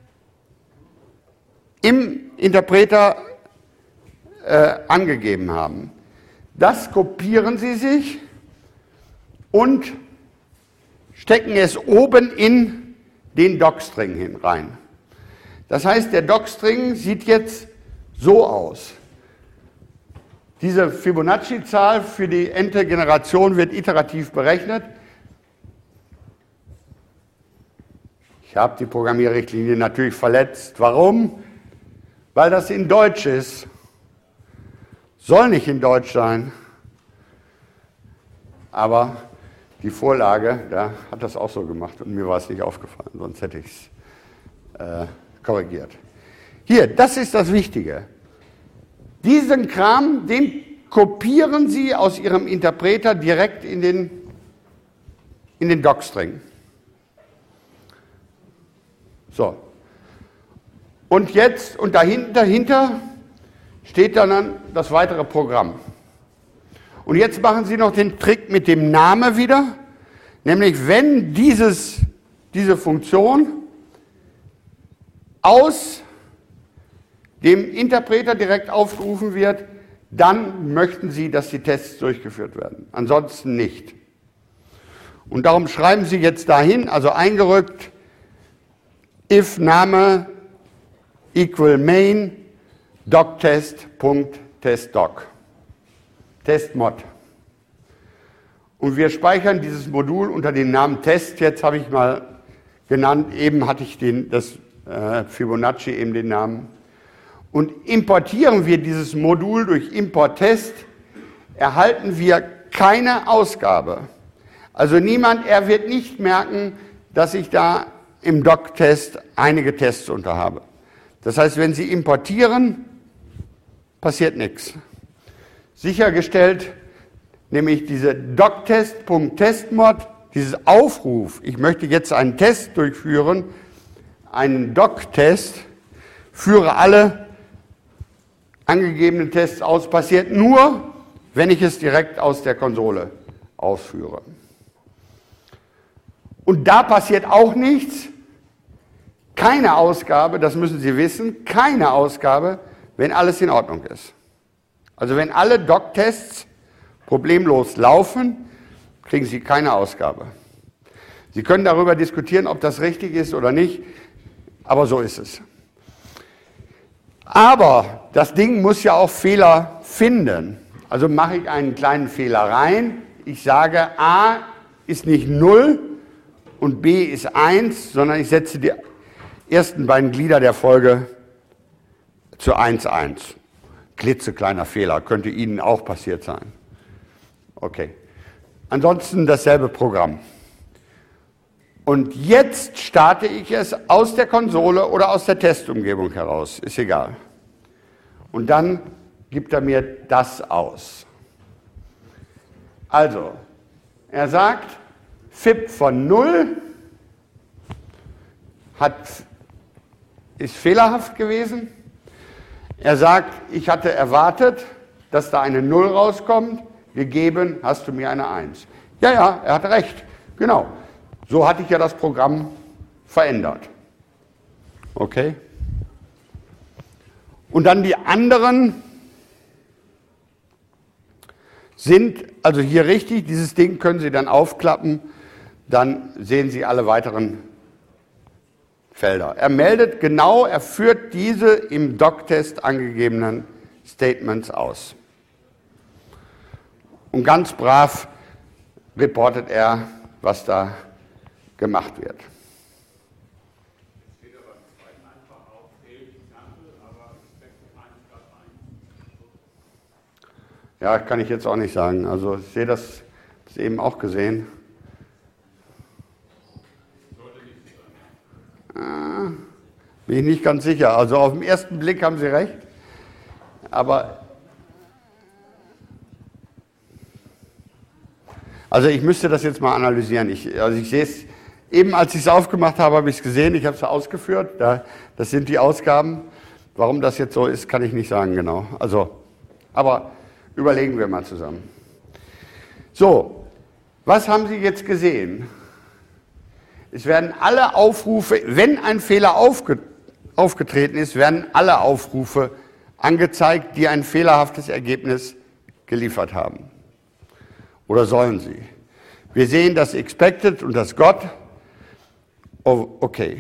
im Interpreter äh, angegeben haben. Das kopieren Sie sich und stecken es oben in den Docstring hin rein. Das heißt, der Docstring sieht jetzt so aus. Diese Fibonacci-Zahl für die n-te Generation wird iterativ berechnet. Ich habe die Programmierrichtlinie natürlich verletzt. Warum? Weil das in Deutsch ist. Soll nicht in Deutsch sein. Aber die Vorlage, da hat das auch so gemacht und mir war es nicht aufgefallen, sonst hätte ich es äh, korrigiert. Hier, das ist das Wichtige. Diesen Kram, den kopieren Sie aus Ihrem Interpreter direkt in den, in den Docstring. So. Und jetzt, und dahinter, dahinter steht dann das weitere Programm. Und jetzt machen Sie noch den Trick mit dem Namen wieder, nämlich wenn dieses, diese Funktion aus dem Interpreter direkt aufgerufen wird, dann möchten Sie, dass die Tests durchgeführt werden. Ansonsten nicht. Und darum schreiben Sie jetzt dahin, also eingerückt, if Name equal main doctest.testdoc. Testmod. Und wir speichern dieses Modul unter dem Namen Test. Jetzt habe ich mal genannt, eben hatte ich den, das äh, Fibonacci eben den Namen. Und importieren wir dieses Modul durch Import Test, erhalten wir keine Ausgabe. Also niemand, er wird nicht merken, dass ich da im Doc-Test einige Tests unter habe. Das heißt, wenn Sie importieren, passiert nichts. Sichergestellt, nämlich diese doctest.testmod, dieses Aufruf, ich möchte jetzt einen Test durchführen, einen Doc-Test, führe alle angegebenen Tests aus, passiert nur, wenn ich es direkt aus der Konsole ausführe. Und da passiert auch nichts, keine Ausgabe, das müssen Sie wissen, keine Ausgabe, wenn alles in Ordnung ist. Also wenn alle Doc-Tests problemlos laufen, kriegen Sie keine Ausgabe. Sie können darüber diskutieren, ob das richtig ist oder nicht, aber so ist es. Aber das Ding muss ja auch Fehler finden. Also mache ich einen kleinen Fehler rein. Ich sage, A ist nicht null und B ist eins, sondern ich setze die ersten beiden Glieder der Folge zu eins, eins. Klitzekleiner Fehler, könnte Ihnen auch passiert sein. Okay. Ansonsten dasselbe Programm. Und jetzt starte ich es aus der Konsole oder aus der Testumgebung heraus, ist egal. Und dann gibt er mir das aus. Also, er sagt, F I P von null hat, ist fehlerhaft gewesen. Er sagt, ich hatte erwartet, dass da eine null rauskommt, gegeben hast du mir eine eins. Ja, ja, er hatte recht, genau. So hatte ich ja das Programm verändert. Okay? Und dann die anderen sind, also hier richtig, dieses Ding können Sie dann aufklappen, dann sehen Sie alle weiteren Felder. Er meldet genau, er führt diese im Doc-Test angegebenen Statements aus. Und ganz brav reportet er, was da gemacht wird. Steht aber im zweiten einfach auf Failed Example, aber Expected eins gab eins. Ja, kann ich jetzt auch nicht sagen. Also ich sehe das, das eben auch gesehen. Sollte nicht sein. Äh, bin ich nicht ganz sicher. Also auf den ersten Blick haben Sie recht. Aber also ich müsste das jetzt mal analysieren. Ich, also ich sehe es, eben als ich es aufgemacht habe, habe ich es gesehen, ich habe es ausgeführt. Da, das sind die Ausgaben. Warum das jetzt so ist, kann ich nicht sagen genau. Also, aber überlegen wir mal zusammen. So, was haben Sie jetzt gesehen? Es werden alle Aufrufe, wenn ein Fehler aufge, aufgetreten ist, werden alle Aufrufe angezeigt, die ein fehlerhaftes Ergebnis geliefert haben. Oder sollen sie? Wir sehen das Expected und das Got. Oh, okay.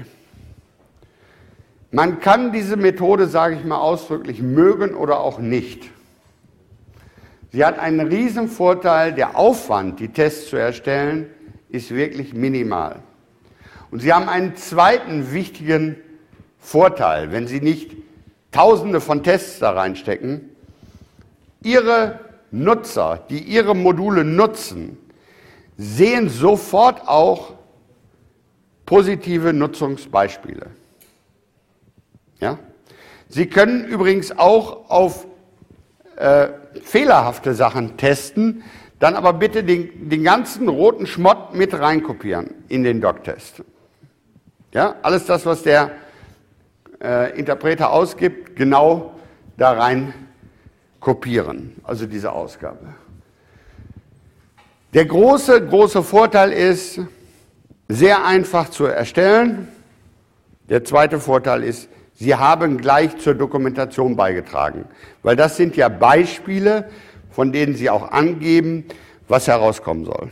Man kann diese Methode, sage ich mal ausdrücklich, mögen oder auch nicht. Sie hat einen riesen Vorteil, der Aufwand, die Tests zu erstellen, ist wirklich minimal. Und Sie haben einen zweiten wichtigen Vorteil, wenn Sie nicht Tausende von Tests da reinstecken. Ihre Nutzer, die Ihre Module nutzen, sehen sofort auch positive Nutzungsbeispiele. Ja? Sie können übrigens auch auf äh, fehlerhafte Sachen testen, dann aber bitte den, den ganzen roten Schmott mit reinkopieren in den Doc-Test. Ja? Alles das, was der äh, Interpreter ausgibt, genau da rein kopieren, also diese Ausgabe. Der große, große Vorteil ist, sehr einfach zu erstellen. Der zweite Vorteil ist, Sie haben gleich zur Dokumentation beigetragen, weil das sind ja Beispiele, von denen Sie auch angeben, was herauskommen soll.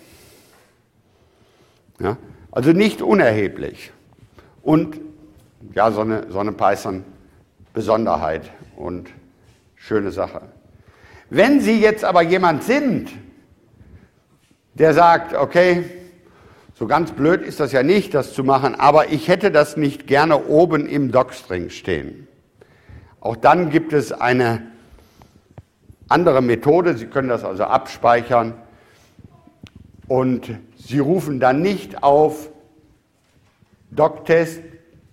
Ja? Also nicht unerheblich. Und ja, so eine, so eine Python-Besonderheit und schöne Sache. Wenn Sie jetzt aber jemand sind, der sagt, okay, so ganz blöd ist das ja nicht, das zu machen, aber ich hätte das nicht gerne oben im Docstring stehen. Auch dann gibt es eine andere Methode, Sie können das also abspeichern. Und Sie rufen dann nicht auf doctest,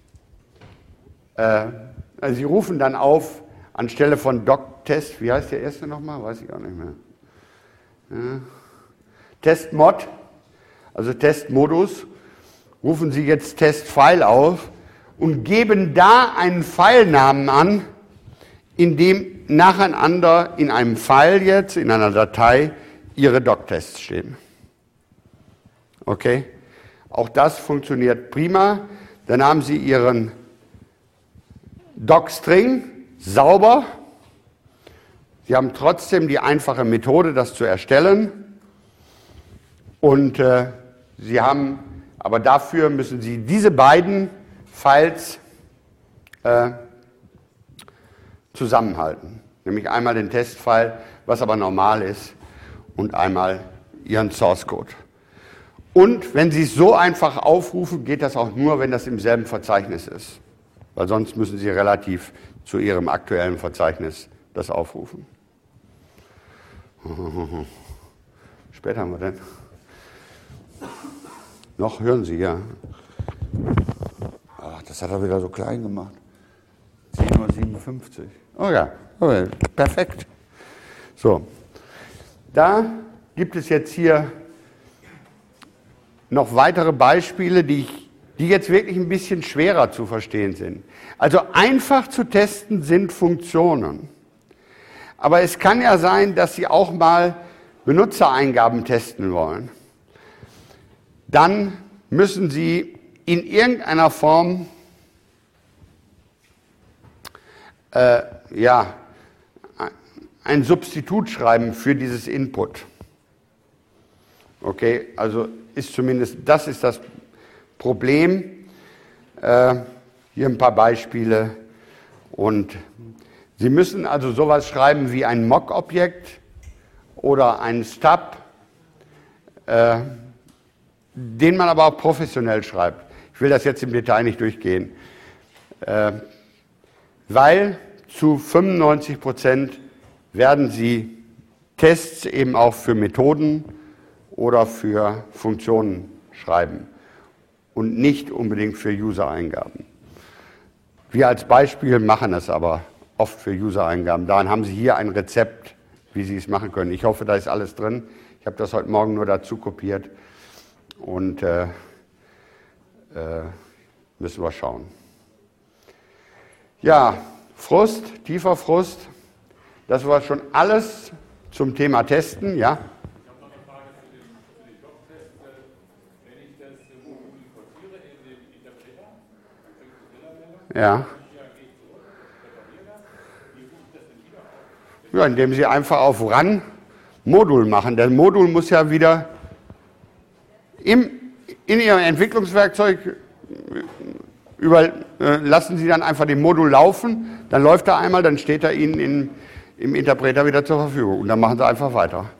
äh, also Sie rufen dann auf anstelle von doctest, wie heißt der erste nochmal? Weiß ich auch nicht mehr. Ja. Testmod, also Testmodus, rufen Sie jetzt Testfile auf und geben da einen Filenamen an, in dem nacheinander in einem File jetzt, in einer Datei, Ihre Doctests stehen. Okay? Auch das funktioniert prima. Dann haben Sie Ihren Docstring sauber. Sie haben trotzdem die einfache Methode, das zu erstellen. Und äh, Sie haben, aber dafür müssen Sie diese beiden Files äh, zusammenhalten. Nämlich einmal den Testfile, was aber normal ist, und einmal Ihren Source Code. Und wenn Sie es so einfach aufrufen, geht das auch nur, wenn das im selben Verzeichnis ist. Weil sonst müssen Sie relativ zu Ihrem aktuellen Verzeichnis das aufrufen. Spät haben wir denn? Noch hören Sie, ja. Ach, das hat er wieder so klein gemacht. zehn Uhr siebenundfünfzig. Oh ja, okay, perfekt. So, da gibt es jetzt hier noch weitere Beispiele, die, ich, die jetzt wirklich ein bisschen schwerer zu verstehen sind. Also einfach zu testen sind Funktionen. Aber es kann ja sein, dass Sie auch mal Benutzereingaben testen wollen. Dann müssen Sie in irgendeiner Form äh, ja, ein Substitut schreiben für dieses Input. Okay, also ist zumindest, das ist das Problem. Äh, hier ein paar Beispiele. Und Sie müssen also sowas schreiben wie ein Mock-Objekt oder ein Stub, äh, den man aber auch professionell schreibt. Ich will das jetzt im Detail nicht durchgehen. Äh, weil zu fünfundneunzig Prozent werden Sie Tests eben auch für Methoden oder für Funktionen schreiben und nicht unbedingt für User-Eingaben. Wir als Beispiel machen es aber oft für User-Eingaben. Daran haben Sie hier ein Rezept, wie Sie es machen können. Ich hoffe, da ist alles drin. Ich habe das heute Morgen nur dazu kopiert und äh, äh, müssen wir schauen. Ja, Frust, tiefer Frust, das war schon alles zum Thema Testen, ja? Ich habe noch eine Frage zu den, zu den Doc-Tests. Wenn ich das Modul importiere in den Interpreter, dann kriege ich die Fehlermeldung. Ja. Ja, geht zurück, repariere das. Wie rufe ich das denn wieder auf? Ja, indem Sie einfach auf Run Modul machen. Das Modul muss ja wieder im, in Ihrem Entwicklungswerkzeug über, äh, lassen Sie dann einfach den Modul laufen, dann läuft er einmal, dann steht er Ihnen in, im Interpreter wieder zur Verfügung und dann machen Sie einfach weiter.